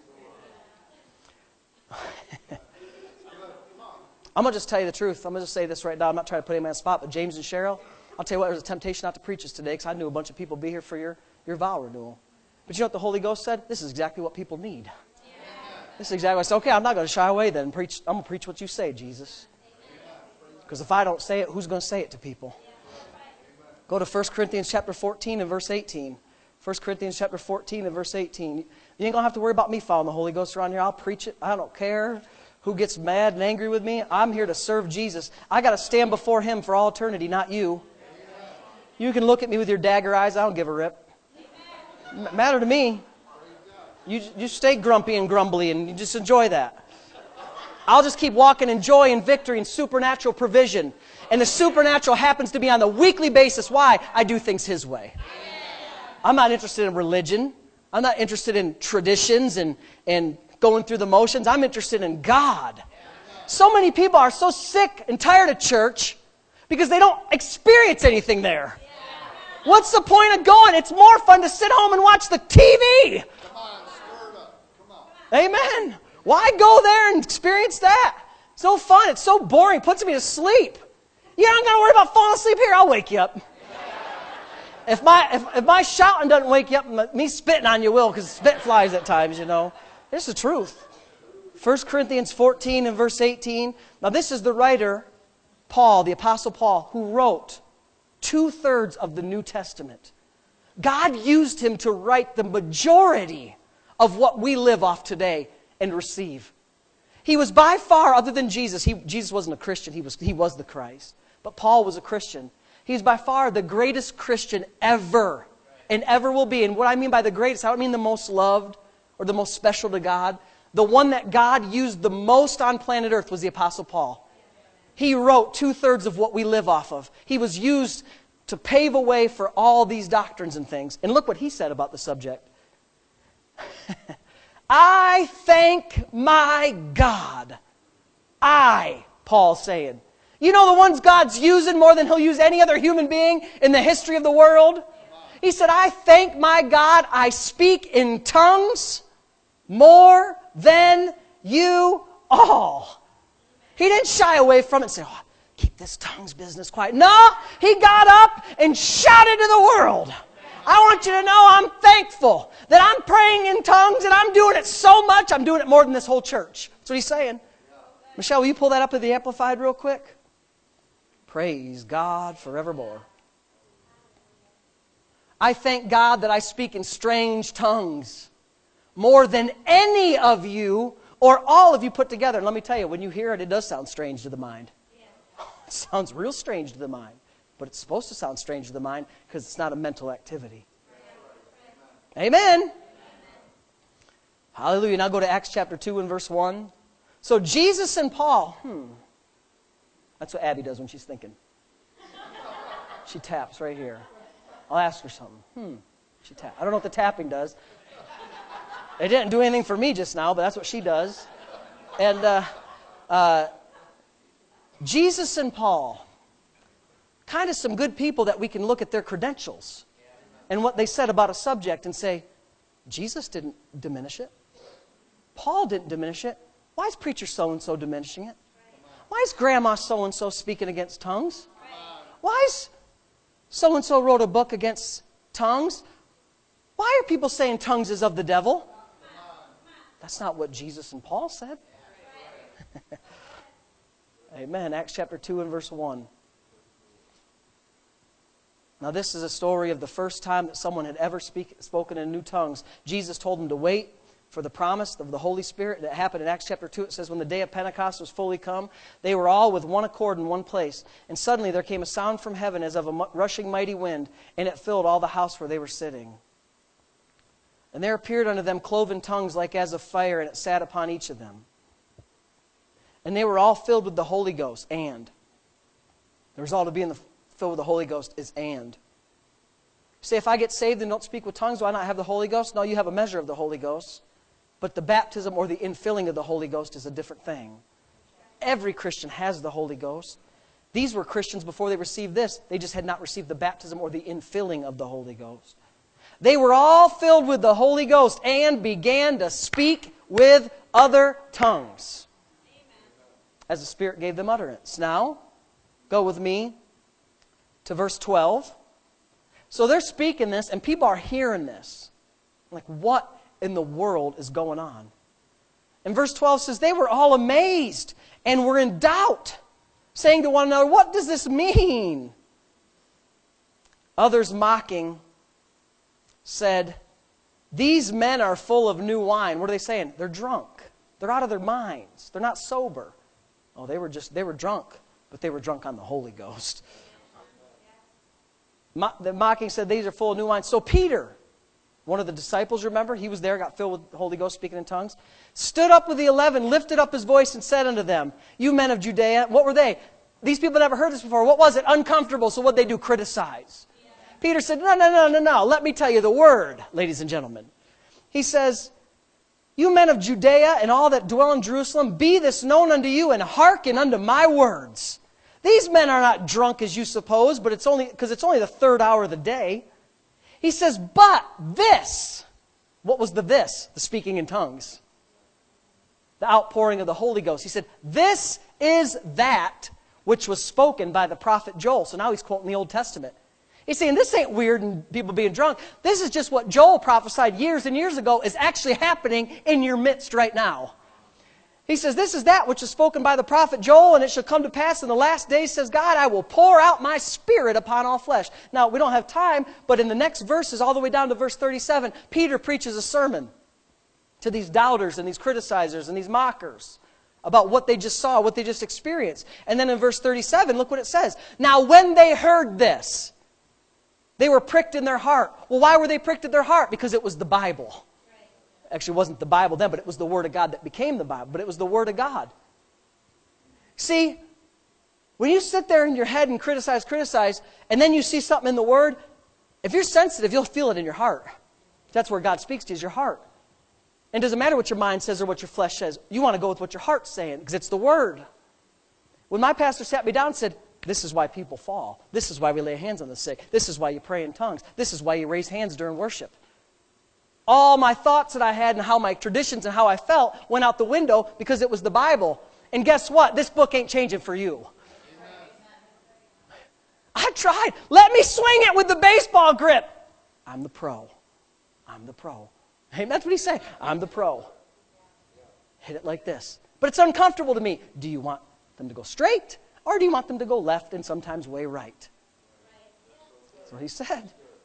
I'm going to just tell you the truth. I'm going to just say this right now. I'm not trying to put anybody on the spot, but James and Cheryl, I'll tell you what, there was a temptation not to preach this today because I knew a bunch of people would be here for your, your vow renewal. But you know what the Holy Ghost said? This is exactly what people need. Yeah. This is exactly what I said. Okay, I'm not going to shy away then. And preach. I'm going to preach what you say, Jesus. Because if I don't say it, who's going to say it to people? Go to First Corinthians chapter fourteen and verse eighteen. First Corinthians chapter fourteen and verse eighteen. You ain't going to have to worry about me following the Holy Ghost around here. I'll preach it. I don't care who gets mad and angry with me. I'm here to serve Jesus. I got to stand before Him for all eternity, not you. You can look at me with your dagger eyes. I don't give a rip. Matter to me. You, you stay grumpy and grumbly and you just enjoy that. I'll just keep walking in joy and victory and supernatural provision. And the supernatural happens to be on a weekly basis. Why? I do things His way. I'm not interested in religion. I'm not interested in traditions and, and going through the motions. I'm interested in God. So many people are so sick and tired of church because they don't experience anything there. What's the point of going? It's more fun to sit home and watch the T V. Come on, stir it up. Come on. Amen. Why go there and experience that? It's no fun. It's so boring. It puts me to sleep. You don't got to worry about falling asleep here. I'll wake you up. If my if, if my shouting doesn't wake you up, me spitting on you will, because spit flies at times, you know. It's the truth. First Corinthians fourteen and verse eighteen. Now this is the writer, Paul, the Apostle Paul, who wrote two-thirds of the New Testament. God used him to write the majority of what we live off today and receive. He was by far, other than Jesus, he, Jesus wasn't a Christian, he was, he was the Christ. But Paul was a Christian. He's by far the greatest Christian ever and ever will be. And what I mean by the greatest, I don't mean the most loved or the most special to God. The one that God used the most on planet Earth was the Apostle Paul. He wrote two-thirds of what we live off of. He was used to pave a way for all these doctrines and things. And look what he said about the subject. I thank my God. I, Paul saying. You know the ones God's using more than He'll use any other human being in the history of the world? He said, I thank my God I speak in tongues more than you all. He didn't shy away from it and say, oh, keep this tongues business quiet. No, he got up and shouted to the world. I want you to know I'm thankful that I'm praying in tongues and I'm doing it so much, I'm doing it more than this whole church. That's what he's saying. Michelle, will you pull that up in the Amplified real quick? Praise God forevermore. I thank God that I speak in strange tongues more than any of you or all of you put together. And let me tell you, when you hear it, it does sound strange to the mind. Yeah. It sounds real strange to the mind. But it's supposed to sound strange to the mind because it's not a mental activity. Amen. Amen. Hallelujah. Now go to Acts chapter two and verse one. So Jesus and Paul, hmm. That's what Abby does when she's thinking. She taps right here. I'll ask her something. Hmm. She tap. I don't know what the tapping does. It didn't do anything for me just now, but that's what she does. And uh, uh, Jesus and Paul, kind of some good people that we can look at their credentials and what they said about a subject and say, Jesus didn't diminish it. Paul didn't diminish it. Why is preacher so-and-so diminishing it? Why is grandma so-and-so speaking against tongues? Why is so-and-so wrote a book against tongues? Why are people saying tongues is of the devil? That's not what Jesus and Paul said. Amen. Acts chapter two and verse one. Now this is a story of the first time that someone had ever speak, spoken in new tongues. Jesus told them to wait for the promise of the Holy Spirit. That happened in Acts chapter two. It says, when the day of Pentecost was fully come, they were all with one accord in one place. And suddenly there came a sound from heaven as of a rushing mighty wind, and it filled all the house where they were sitting. And there appeared unto them cloven tongues like as of fire, and it sat upon each of them. And they were all filled with the Holy Ghost. And the result of being the, filled with the Holy Ghost is and. Say, if I get saved and don't speak with tongues, do I not have the Holy Ghost? No, you have a measure of the Holy Ghost. But the baptism or the infilling of the Holy Ghost is a different thing. Every Christian has the Holy Ghost. These were Christians before they received this. They just had not received the baptism or the infilling of the Holy Ghost. They were all filled with the Holy Ghost and began to speak with other tongues as the Spirit gave them utterance. Now, go with me to verse twelve. So they're speaking this, and people are hearing this. Like, what in the world is going on? And verse twelve says, they were all amazed and were in doubt, saying to one another, what does this mean? Others mocking said, these men are full of new wine. What are they saying? They're drunk. They're out of their minds. They're not sober. Oh, they were just, they were drunk, but they were drunk on the Holy Ghost. Mo- the mocking said, these are full of new wine. So Peter, one of the disciples, remember, he was there, got filled with the Holy Ghost, speaking in tongues, stood up with the eleven, lifted up his voice and said unto them, you men of Judea, what were they? These people never heard this before. What was it? Uncomfortable. So what did they do? Criticize. Peter said, no, no, no, no, no. Let me tell you the word, ladies and gentlemen. He says, you men of Judea and all that dwell in Jerusalem, be this known unto you and hearken unto my words. These men are not drunk as you suppose, but it's only because it's only the third hour of the day. He says, but this. What was the this? The speaking in tongues. The outpouring of the Holy Ghost. He said, this is that which was spoken by the prophet Joel. So now he's quoting the Old Testament. He's saying this ain't weird and people being drunk. This is just what Joel prophesied years and years ago is actually happening in your midst right now. He says, this is that which is spoken by the prophet Joel, and it shall come to pass in the last days, says God, I will pour out my Spirit upon all flesh. Now, we don't have time, but in the next verses, all the way down to verse thirty-seven, Peter preaches a sermon to these doubters and these criticizers and these mockers about what they just saw, what they just experienced. And then in verse thirty-seven, look what it says. Now, when they heard this, they were pricked in their heart. Well, why were they pricked in their heart? Because it was the Bible. Actually, it wasn't the Bible then, but it was the Word of God that became the Bible. But it was the Word of God. See, when you sit there in your head and criticize, criticize, and then you see something in the Word, if you're sensitive, you'll feel it in your heart. That's where God speaks to you, is your heart. And it doesn't matter what your mind says or what your flesh says. You want to go with what your heart's saying, because it's the Word. When my pastor sat me down and said, this is why people fall. This is why we lay hands on the sick. This is why you pray in tongues. This is why you raise hands during worship. All my thoughts that I had and how my traditions and how I felt went out the window because it was the Bible. And guess what? This book ain't changing for you. Amen. I tried. Let me swing it with the baseball grip. I'm the pro. I'm the pro. Hey, that's what he's saying. I'm the pro. Hit it like this. But it's uncomfortable to me. Do you want them to go straight? Or do you want them to go left and sometimes way right? That's what he said.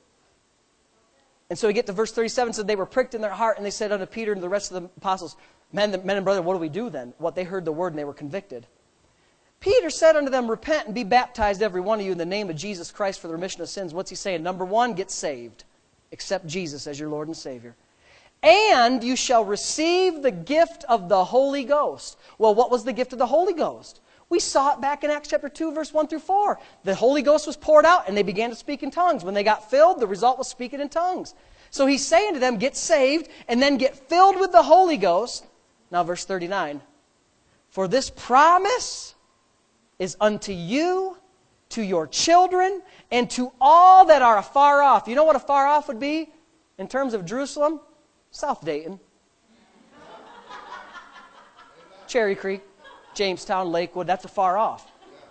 And so we get to verse thirty-seven, said they were pricked in their heart, and they said unto Peter and the rest of the apostles, men, men and brethren, what do we do then? What, they heard the word and they were convicted. Peter said unto them, repent and be baptized every one of you in the name of Jesus Christ for the remission of sins. What's he saying? Number one, get saved. Accept Jesus as your Lord and Savior. And you shall receive the gift of the Holy Ghost. Well, what was the gift of the Holy Ghost? We saw it back in Acts chapter two, verse one through four. The Holy Ghost was poured out, and they began to speak in tongues. When they got filled, the result was speaking in tongues. So he's saying to them, get saved, and then get filled with the Holy Ghost. Now, verse thirty-nine. For this promise is unto you, to your children, and to all that are afar off. You know what afar off would be in terms of Jerusalem? South Dayton. Cherry Creek, Jamestown, Lakewood, that's afar off.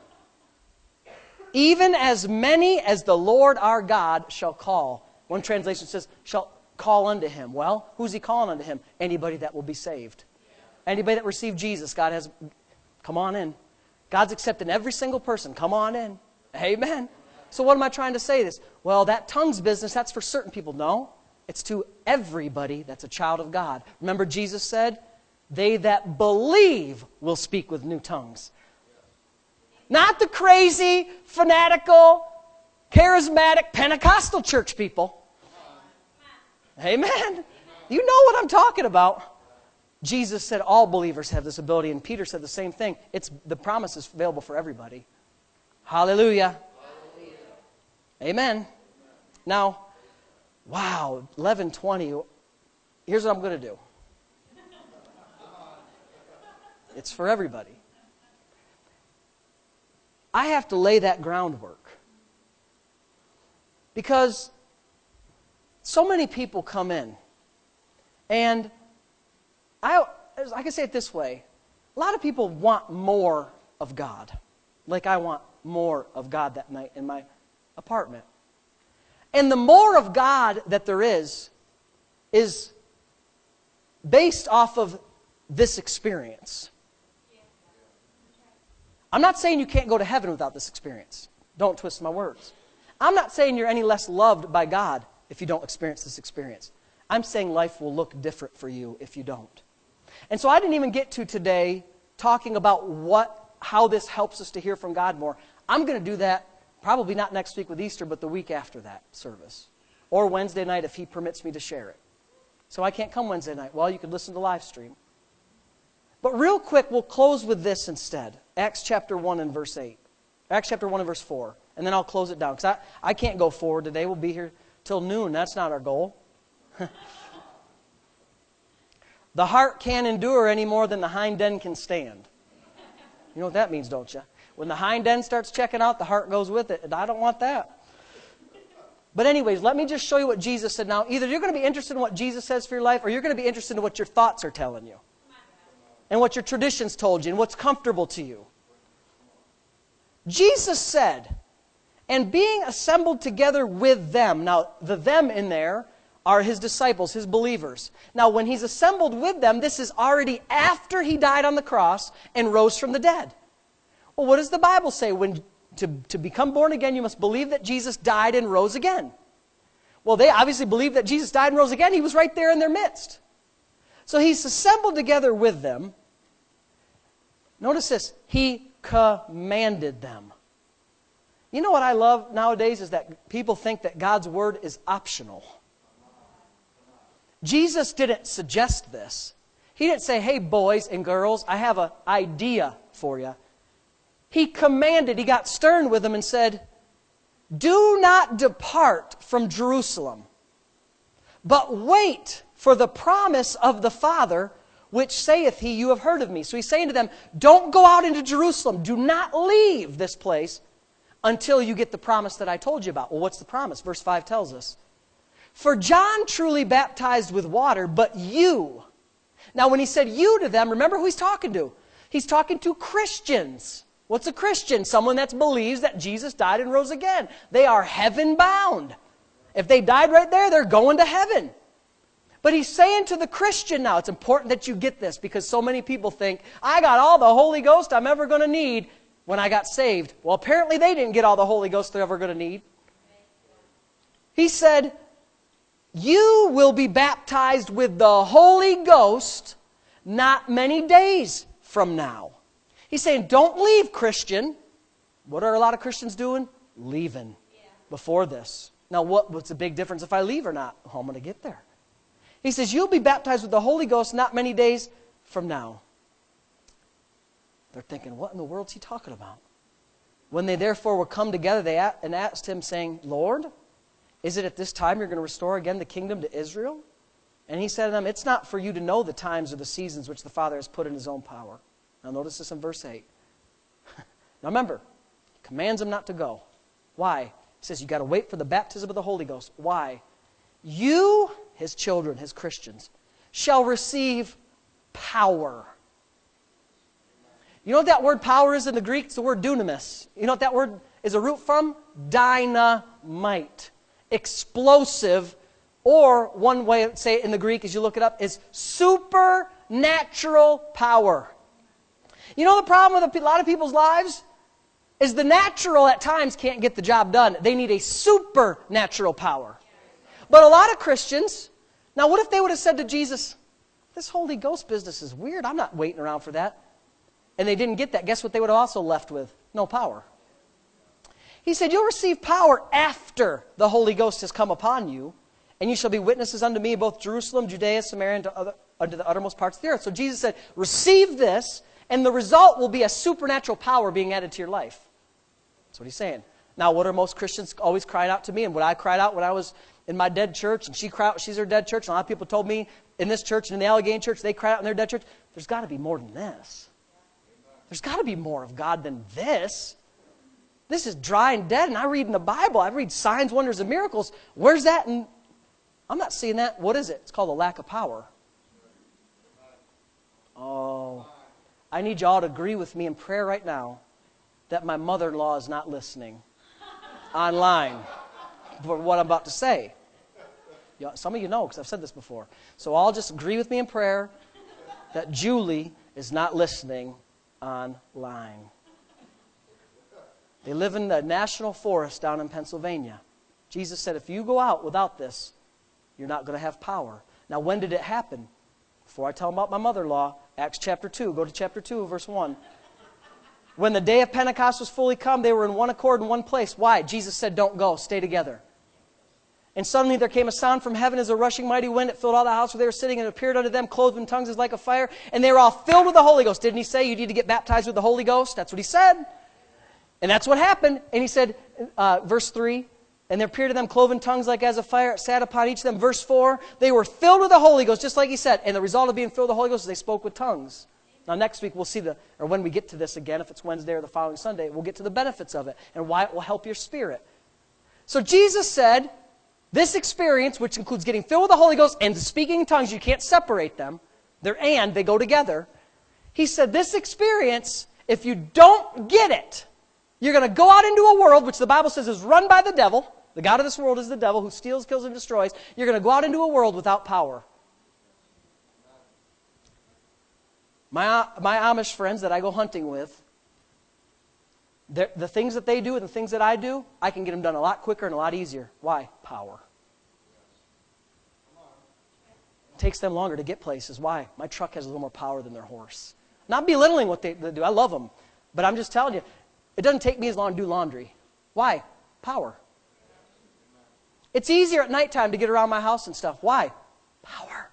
Even as many as the Lord our God shall call. One translation says, shall call unto him. Well, who's he calling unto him? Anybody that will be saved. Anybody that received Jesus, God has, come on in. God's accepting every single person. Come on in. Amen. So what am I trying to say this? Well, that tongues business, that's for certain people. No, it's to everybody that's a child of God. Remember Jesus said, they that believe will speak with new tongues. Not the crazy, fanatical, charismatic, Pentecostal church people. Amen. You know what I'm talking about. Jesus said all believers have this ability, and Peter said the same thing. It's the promise is available for everybody. Hallelujah. Hallelujah. Amen. Now, wow, eleven twenty. Here's what I'm going to do. It's for everybody. I have to lay that groundwork. Because so many people come in, and I, I can say it this way. A lot of people want more of God. Like I want more of God that night in my apartment. And the more of God that there is, is based off of this experience. I'm not saying you can't go to heaven without this experience. Don't twist my words. I'm not saying you're any less loved by God if you don't experience this experience. I'm saying life will look different for you if you don't. And so I didn't even get to today talking about what, how this helps us to hear from God more. I'm going to do that probably not next week with Easter, but the week after that service. Or Wednesday night if He permits me to share it. So I can't come Wednesday night. Well, you could listen to live stream. But real quick, we'll close with this instead. Acts chapter one and verse eight. Acts chapter one and verse four. And then I'll close it down. Because I, I can't go forward today. We'll be here till noon. That's not our goal. The heart can't endure any more than the hind end can stand. You know what that means, don't you? When the hind end starts checking out, the heart goes with it. And I don't want that. But anyways, let me just show you what Jesus said. Now, either you're going to be interested in what Jesus says for your life, or you're going to be interested in what your thoughts are telling you. And what your traditions told you, and what's comfortable to you. Jesus said, and being assembled together with them. Now, the them in there are His disciples, His believers. Now, when He's assembled with them, this is already after He died on the cross and rose from the dead. Well, what does the Bible say? When to, to become born again, you must believe that Jesus died and rose again. Well, they obviously believed that Jesus died and rose again. He was right there in their midst. So He's assembled together with them. Notice this. He commanded them. You know what I love nowadays is that people think that God's Word is optional. Jesus didn't suggest this. He didn't say, hey, boys and girls, I have an idea for you. He commanded, He got stern with them and said, do not depart from Jerusalem, but wait for the promise of the Father, which saith He, you have heard of me. So He's saying to them, don't go out into Jerusalem. Do not leave this place until you get the promise that I told you about. Well, what's the promise? Verse five tells us. For John truly baptized with water, but you. Now, when He said you to them, remember who He's talking to. He's talking to Christians. What's a Christian? Someone that believes that Jesus died and rose again. They are heaven bound. If they died right there, they're going to heaven. But He's saying to the Christian now, it's important that you get this because so many people think, I got all the Holy Ghost I'm ever going to need when I got saved. Well, apparently they didn't get all the Holy Ghost they're ever going to need. He said, you will be baptized with the Holy Ghost not many days from now. He's saying, don't leave, Christian. What are a lot of Christians doing? Leaving before this. Now, what, what's the big difference if I leave or not? Oh, I'm going to get there. He says, you'll be baptized with the Holy Ghost not many days from now. They're thinking, what in the world is he talking about? When they therefore were come together, they a- and asked him, saying, Lord, is it at this time you're going to restore again the kingdom to Israel? And he said to them, it's not for you to know the times or the seasons which the Father has put in his own power. Now notice this in verse eight. Now remember, he commands them not to go. Why? He says you got to wait for the baptism of the Holy Ghost. Why? You, his children, his Christians, shall receive power. You know what that word power is in the Greek? It's the word dunamis. You know what that word is a root from? Dynamite. Explosive. Or one way to say it in the Greek, as you look it up, is supernatural power. You know the problem with a lot of people's lives? Is the natural at times can't get the job done. They need a supernatural power. But a lot of Christians, now what if they would have said to Jesus, this Holy Ghost business is weird. I'm not waiting around for that. And they didn't get that. Guess what they would have also left with? No power. He said, you'll receive power after the Holy Ghost has come upon you. And you shall be witnesses unto me, both Jerusalem, Judea, Samaria, and to other, unto the uttermost parts of the earth. So Jesus said, receive this, and the result will be a supernatural power being added to your life. That's what he's saying. Now, what are most Christians always crying out to me, and what I cried out when I was in my dead church, and she cried out, she's her dead church, and a lot of people told me in this church and in the Allegheny church, they cried out in their dead church, there's got to be more than this. There's got to be more of God than this. This is dry and dead, and I read in the Bible, I read signs, wonders, and miracles. Where's that in... I'm not seeing that. What is it? It's called a lack of power. Oh, I need you all to agree with me in prayer right now that my mother-in-law is not listening online for what I'm about to say. Some of you know because I've said this before. So all just agree with me in prayer that Julie is not listening online. They live in the national forest down in Pennsylvania. Jesus said, if you go out without this, you're not going to have power. Now, when did it happen? Before I tell them about my mother-in-law, Acts chapter two. Go to chapter two, verse one. When the day of Pentecost was fully come, they were in one accord in one place. Why? Jesus said, don't go, stay together. And suddenly there came a sound from heaven as a rushing mighty wind. It filled all the house where they were sitting, and it appeared unto them, clothed in tongues as like a fire. And they were all filled with the Holy Ghost. Didn't he say you need to get baptized with the Holy Ghost? That's what he said. And that's what happened. And he said, uh, verse three, and there appeared to them cloven tongues like as a fire. It sat upon each of them. Verse four, they were filled with the Holy Ghost, just like he said. And the result of being filled with the Holy Ghost is they spoke with tongues. Now next week we'll see the, or when we get to this again, if it's Wednesday or the following Sunday, we'll get to the benefits of it and why it will help your spirit. So Jesus said, this experience, which includes getting filled with the Holy Ghost and speaking in tongues, you can't separate them. They're and, they go together. He said, this experience, if you don't get it, you're going to go out into a world, which the Bible says is run by the devil. The god of this world is the devil who steals, kills, and destroys. You're going to go out into a world without power. My, my Amish friends that I go hunting with, the things that they do and the things that I do, I can get them done a lot quicker and a lot easier. Why? Power. It takes them longer to get places. Why? My truck has a little more power than their horse. Not belittling what they, they do. I love them. But I'm just telling you, it doesn't take me as long to do laundry. Why? Power. It's easier at nighttime to get around my house and stuff. Why? Power.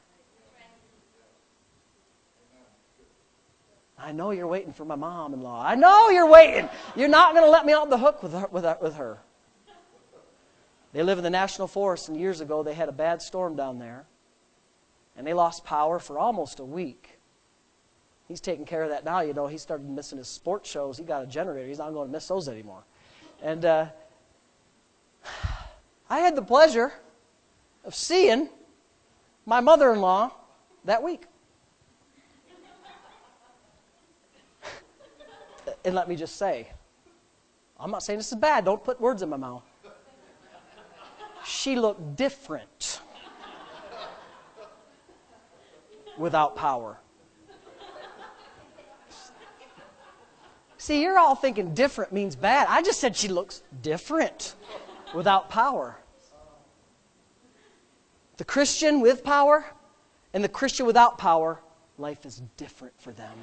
I know you're waiting for my mom-in-law. I know you're waiting. You're not going to let me off the hook with her, with, her, with her. They live in the national forest, and years ago they had a bad storm down there. And they lost power for almost a week. He's taking care of that now. You know, he started missing his sports shows. He got a generator. He's not going to miss those anymore. And uh, I had the pleasure of seeing my mother-in-law that week. And let me just say, I'm not saying this is bad. Don't put words in my mouth. She looked different without power. See, you're all thinking different means bad. I just said she looks different without power. The Christian with power and the Christian without power, life is different for them.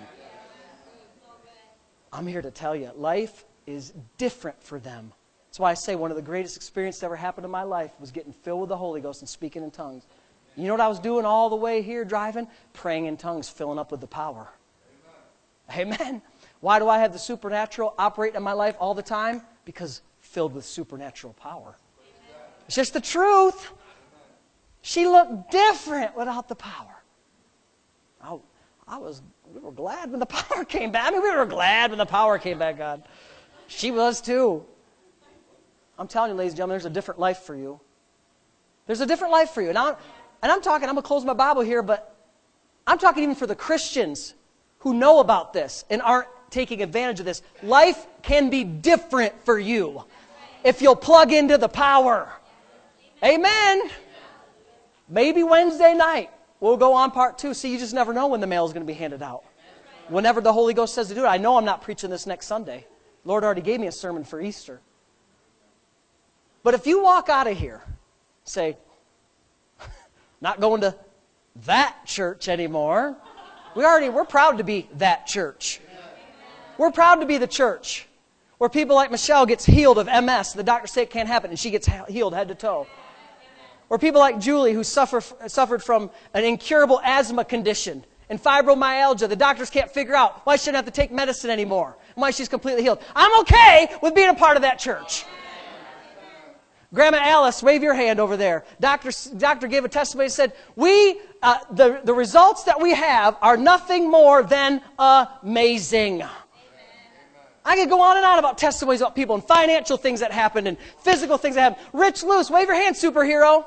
I'm here to tell you, life is different for them. That's why I say one of the greatest experiences that ever happened in my life was getting filled with the Holy Ghost and speaking in tongues. You know what I was doing all the way here driving? Praying in tongues, filling up with the power. Amen. Amen. Why do I have the supernatural operating in my life all the time? Because filled with supernatural power. It's just the truth. She looked different without the power. I, I was, we were glad when the power came back. I mean, we were glad when the power came back, God. She was too. I'm telling you, ladies and gentlemen, there's a different life for you. There's a different life for you. And I'm, and I'm talking, I'm going to close my Bible here, but I'm talking even for the Christians who know about this and aren't taking advantage of this. Life can be different for you if you'll plug into the power. Amen. Maybe Wednesday night we'll go on part two. See, you just never know when the mail is going to be handed out. Whenever the Holy Ghost says to do it. I know I'm not preaching this next Sunday. The Lord already gave me a sermon for Easter. But if you walk out of here, say, not going to that church anymore. We already, we're proud to be that church. We're proud to be the church where people like Michelle gets healed of M S. The doctors say it can't happen, and she gets healed head to toe. Or people like Julie who suffer, suffered from an incurable asthma condition and fibromyalgia. The doctors can't figure out why she doesn't have to take medicine anymore and why she's completely healed. I'm okay with being a part of that church. Grandma Alice, wave your hand over there. Doctor, doctor gave a testimony and said, we, uh, the, the results that we have are nothing more than amazing. Amen. I could go on and on about testimonies about people and financial things that happened and physical things that happened. Rich Luce, wave your hand, superhero.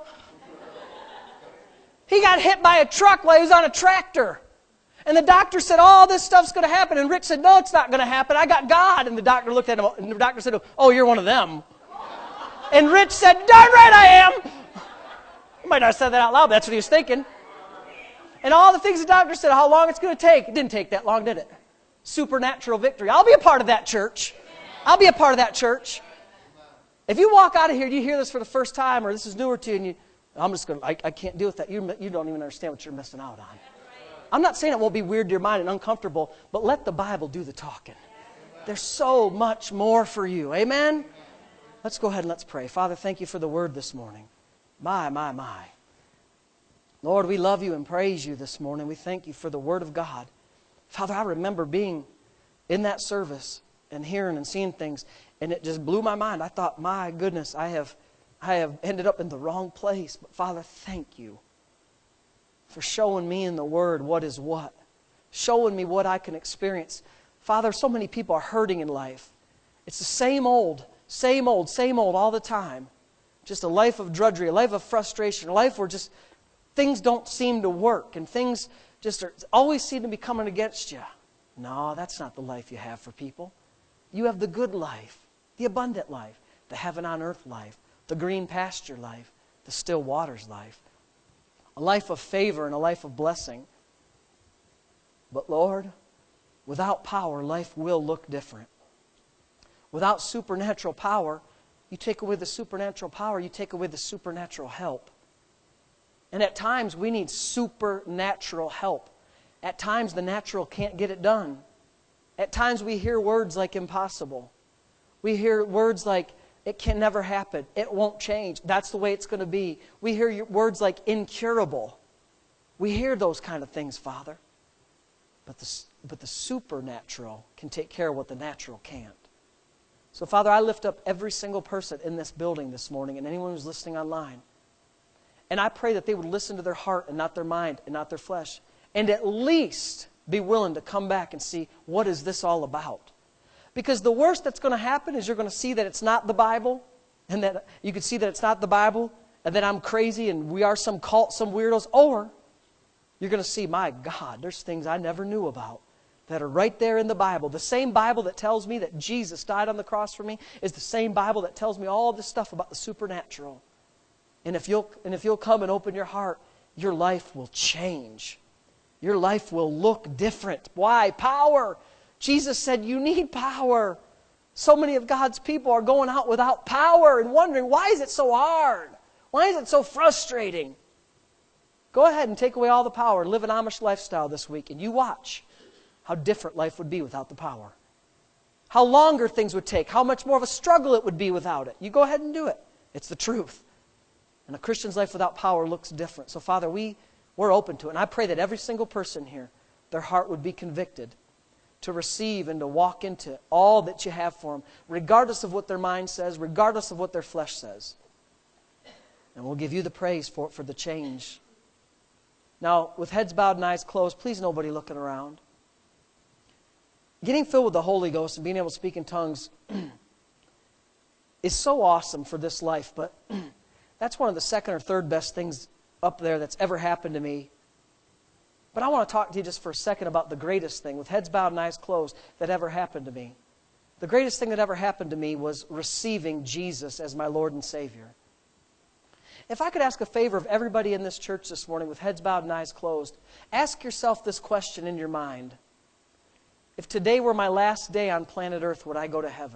He got hit by a truck while he was on a tractor. And the doctor said, all this stuff's going to happen. And Rich said, no, it's not going to happen. I got God. And the doctor looked at him, and the doctor said, oh, you're one of them. And Rich said, darn right I am. He might not have said that out loud, but that's what he was thinking. And all the things the doctor said, how long it's going to take. It didn't take that long, did it? Supernatural victory. I'll be a part of that church. I'll be a part of that church. If you walk out of here, you hear this for the first time, or this is newer to you, and you, I'm just going to, I, I can't deal with that. You, you don't even understand what you're missing out on. I'm not saying it won't be weird to your mind and uncomfortable, but let the Bible do the talking. There's so much more for you. Amen? Let's go ahead and let's pray. Father, thank you for the word this morning. My, my, my. Lord, we love you and praise you this morning. We thank you for the word of God. Father, I remember being in that service and hearing and seeing things, and it just blew my mind. I thought, my goodness, I have, I have ended up in the wrong place. But Father, thank you for showing me in the Word what is what. Showing me what I can experience. Father, so many people are hurting in life. It's the same old, same old, same old all the time. Just a life of drudgery, a life of frustration, a life where just things don't seem to work and things just are, always seem to be coming against you. No, that's not the life you have for people. You have the good life, the abundant life, the heaven on earth life, the green pasture life, the still waters life. A life of favor and a life of blessing. But Lord, without power, life will look different. Without supernatural power, you take away the supernatural power, you take away the supernatural help. And at times, we need supernatural help. At times, the natural can't get it done. At times, we hear words like impossible. We hear words like, it can never happen. It won't change. That's the way it's going to be. We hear words like incurable. We hear those kind of things, Father. But the, but the supernatural can take care of what the natural can't. So, Father, I lift up every single person in this building this morning and anyone who's listening online. And I pray that they would listen to their heart and not their mind and not their flesh. And at least be willing to come back and see, what is this all about? Because the worst that's going to happen is you're going to see that it's not the Bible, and that you can see that it's not the Bible, and that I'm crazy and we are some cult, some weirdos. Or you're going to see, my God, there's things I never knew about that are right there in the Bible. The same Bible that tells me that Jesus died on the cross for me is the same Bible that tells me all this stuff about the supernatural. And if you'll, and if you'll come and open your heart, your life will change. Your life will look different. Why? Power. Jesus said, you need power. So many of God's people are going out without power and wondering, why is it so hard? Why is it so frustrating? Go ahead and take away all the power and live an Amish lifestyle this week, and you watch how different life would be without the power. How longer things would take, how much more of a struggle it would be without it. You go ahead and do it. It's the truth. And a Christian's life without power looks different. So, Father, we, we're open to it. And I pray that every single person here, their heart would be convicted to receive and to walk into all that you have for them, regardless of what their mind says, regardless of what their flesh says. And we'll give you the praise for it, for the change. Now, with heads bowed and eyes closed, please nobody looking around. Getting filled with the Holy Ghost and being able to speak in tongues is so awesome for this life, but that's one of the second or third best things up there that's ever happened to me. But I want to talk to you just for a second about the greatest thing, with heads bowed and eyes closed, that ever happened to me. The greatest thing that ever happened to me was receiving Jesus as my Lord and Savior. If I could ask a favor of everybody in this church this morning with heads bowed and eyes closed, ask yourself this question in your mind. If today were my last day on planet Earth, would I go to heaven?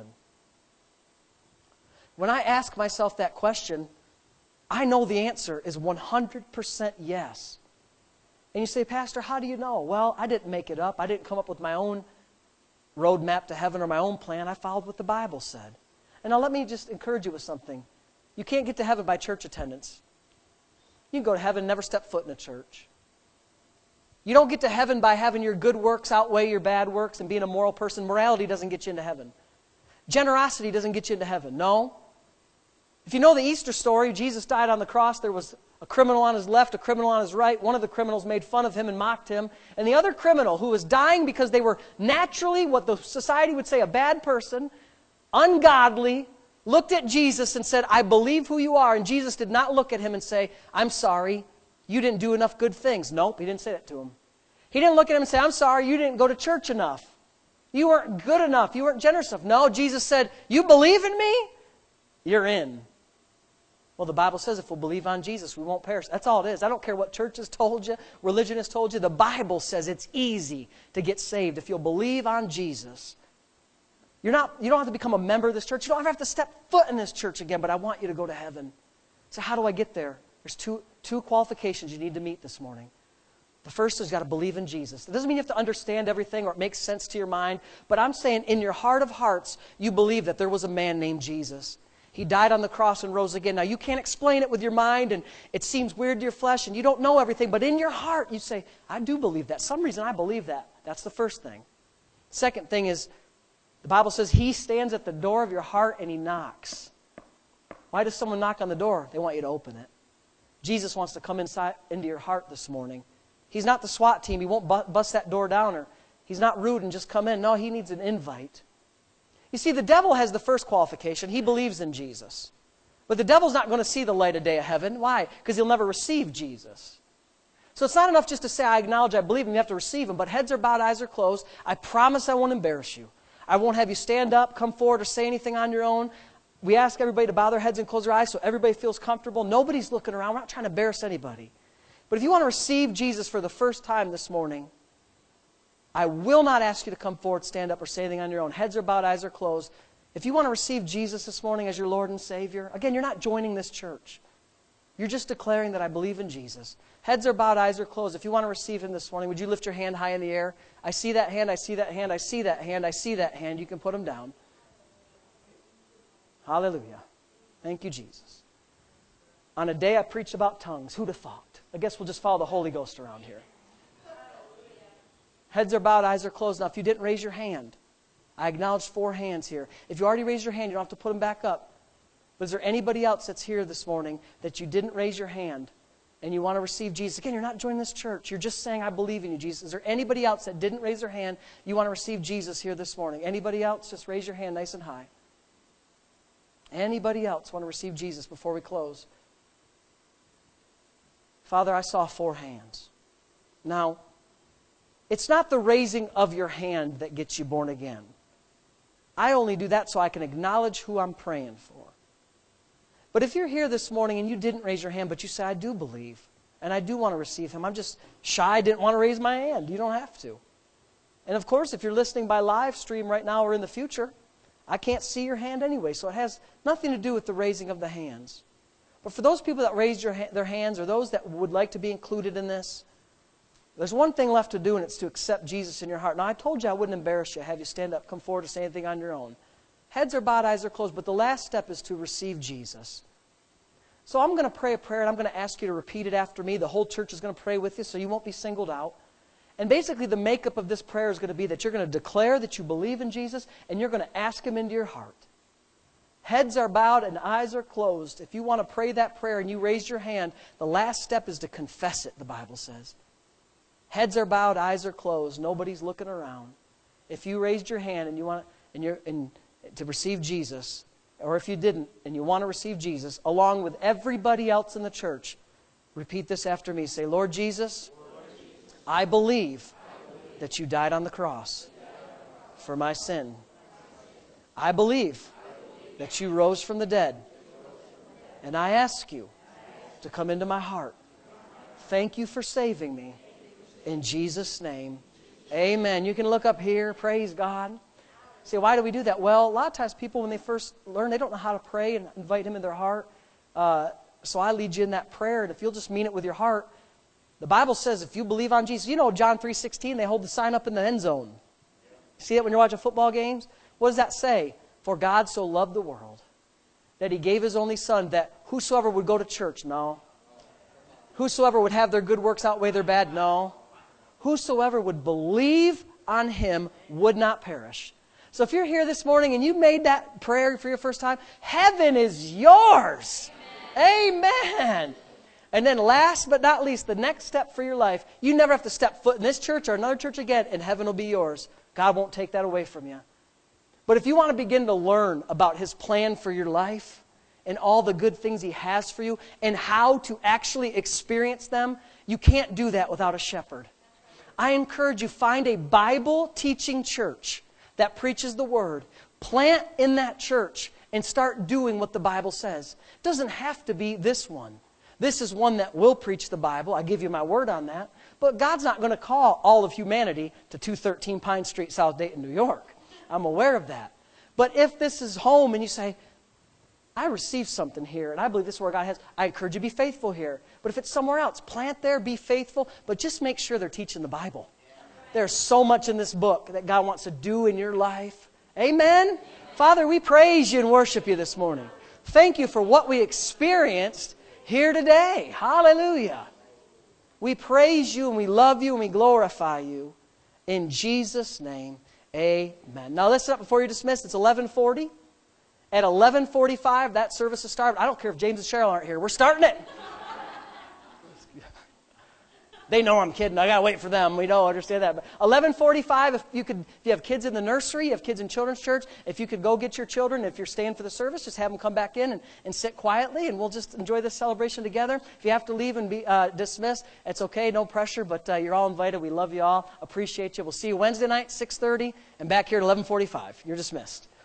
When I ask myself that question, I know the answer is one hundred percent yes. And you say, Pastor, how do you know? Well, I didn't make it up. I didn't come up with my own roadmap to heaven or my own plan. I followed what the Bible said. And now let me just encourage you with something. You can't get to heaven by church attendance. You can go to heaven and never step foot in a church. You don't get to heaven by having your good works outweigh your bad works and being a moral person. Morality doesn't get you into heaven. Generosity doesn't get you into heaven. No. If you know the Easter story, Jesus died on the cross. There was a criminal on his left, a criminal on his right. One of the criminals made fun of him and mocked him. And the other criminal, who was dying because they were naturally, what the society would say, a bad person, ungodly, looked at Jesus and said, I believe who you are. And Jesus did not look at him and say, I'm sorry, you didn't do enough good things. Nope, he didn't say that to him. He didn't look at him and say, I'm sorry, you didn't go to church enough. You weren't good enough. You weren't generous enough. No, Jesus said, you believe in me? You're in. Well, the Bible says if we'll believe on Jesus, we won't perish. That's all it is. I don't care what church has told you, religion has told you. The Bible says it's easy to get saved if you'll believe on Jesus. You're not, you don't have to become a member of this church. You don't have to step foot in this church again, but I want you to go to heaven. So how do I get there? There's two, two qualifications you need to meet this morning. The first is you've got to believe in Jesus. It doesn't mean you have to understand everything or it makes sense to your mind, but I'm saying in your heart of hearts, you believe that there was a man named Jesus. He died on the cross and rose again. Now, you can't explain it with your mind, and it seems weird to your flesh, and you don't know everything, but in your heart, you say, I do believe that. Some reason I believe that. That's the first thing. Second thing is, the Bible says He stands at the door of your heart and He knocks. Why does someone knock on the door? They want you to open it. Jesus wants to come inside into your heart this morning. He's not the SWAT team. He won't bust that door down, or He's not rude and just come in. No, He needs an invite. You see, the devil has the first qualification. He believes in Jesus. But the devil's not going to see the light of day of heaven. Why? Because he'll never receive Jesus. So it's not enough just to say, I acknowledge, I believe Him. You have to receive Him. But heads are bowed, eyes are closed. I promise I won't embarrass you. I won't have you stand up, come forward, or say anything on your own. We ask everybody to bow their heads and close their eyes so everybody feels comfortable. Nobody's looking around. We're not trying to embarrass anybody. But if you want to receive Jesus for the first time this morning, I will not ask you to come forward, stand up, or say anything on your own. Heads are bowed, eyes are closed. If you want to receive Jesus this morning as your Lord and Savior, again, you're not joining this church. You're just declaring that I believe in Jesus. Heads are bowed, eyes are closed. If you want to receive Him this morning, would you lift your hand high in the air? I see that hand, I see that hand, I see that hand, I see that hand. You can put them down. Hallelujah. Thank you, Jesus. On a day I preached about tongues, who'd have thought? I guess we'll just follow the Holy Ghost around here. Heads are bowed, eyes are closed. Now, if you didn't raise your hand, I acknowledged four hands here. If you already raised your hand, you don't have to put them back up. But is there anybody else that's here this morning that you didn't raise your hand and you want to receive Jesus? Again, you're not joining this church. You're just saying, I believe in you, Jesus. Is there anybody else that didn't raise their hand, you want to receive Jesus here this morning? Anybody else? Just raise your hand nice and high. Anybody else want to receive Jesus before we close? Father, I saw four hands. Now, it's not the raising of your hand that gets you born again. I only do that so I can acknowledge who I'm praying for. But if you're here this morning and you didn't raise your hand, but you say, I do believe, and I do want to receive Him, I'm just shy, I didn't want to raise my hand. You don't have to. And of course, if you're listening by live stream right now or in the future, I can't see your hand anyway, so it has nothing to do with the raising of the hands. But for those people that raised your ha- their hands, or those that would like to be included in this, there's one thing left to do, and it's to accept Jesus in your heart. Now, I told you I wouldn't embarrass you, have you stand up, come forward, or say anything on your own. Heads are bowed, eyes are closed, but the last step is to receive Jesus. So I'm going to pray a prayer, and I'm going to ask you to repeat it after me. The whole church is going to pray with you, so you won't be singled out. And basically the makeup of this prayer is going to be that you're going to declare that you believe in Jesus and you're going to ask Him into your heart. Heads are bowed and eyes are closed. If you want to pray that prayer and you raise your hand, the last step is to confess it, the Bible says. Heads are bowed, eyes are closed. Nobody's looking around. If you raised your hand and you want and you're and to receive Jesus, or if you didn't and you want to receive Jesus, along with everybody else in the church, repeat this after me. Say, Lord Jesus, I believe that you died on the cross for my sin. I believe that you rose from the dead. And I ask you to come into my heart. Thank you for saving me. In Jesus' name, amen. You can look up here. Praise God. Say, why do we do that? Well, a lot of times people, when they first learn, they don't know how to pray and invite Him in their heart. Uh, so I lead you in that prayer. And if you'll just mean it with your heart, the Bible says if you believe on Jesus, you know John three sixteen, they hold the sign up in the end zone. See it when you're watching football games? What does that say? For God so loved the world that He gave His only Son, that whosoever would go to church, no. Whosoever would have their good works outweigh their bad, no. Whosoever would believe on Him would not perish. So if you're here this morning and you made that prayer for your first time, heaven is yours. Amen. Amen. And then last but not least, the next step for your life, you never have to step foot in this church or another church again, and heaven will be yours. God won't take that away from you. But if you want to begin to learn about His plan for your life and all the good things He has for you and how to actually experience them, you can't do that without a shepherd. I encourage you, find a Bible teaching church that preaches the Word. Plant in that church and start doing what the Bible says. It doesn't have to be this one. This is one that will preach the Bible. I give you my word on that. But God's not going to call all of humanity to two thirteen Pine Street, South Dayton, New York. I'm aware of that. But if this is home and you say, I received something here and I believe this is where God has, I encourage you to be faithful here. But if it's somewhere else, plant there, be faithful, but just make sure they're teaching the Bible. There's so much in this book that God wants to do in your life. Amen? Father, we praise you and worship you this morning. Thank you for what we experienced here today. Hallelujah. We praise you and we love you and we glorify you. In Jesus' name, amen. Now listen up before you're dismissed. It's eleven forty. At eleven forty-five, that service is started. I don't care if James and Cheryl aren't here. We're starting it. They know I'm kidding. I got to wait for them. We don't understand that. But eleven forty-five, if you could, if you have kids in the nursery, you have kids in children's church, if you could go get your children, if you're staying for the service, just have them come back in and, and sit quietly, and we'll just enjoy this celebration together. If you have to leave and be uh, dismissed, it's okay. No pressure, but uh, you're all invited. We love you all. Appreciate you. We'll see you Wednesday night, six thirty, and back here at eleven forty-five. You're dismissed.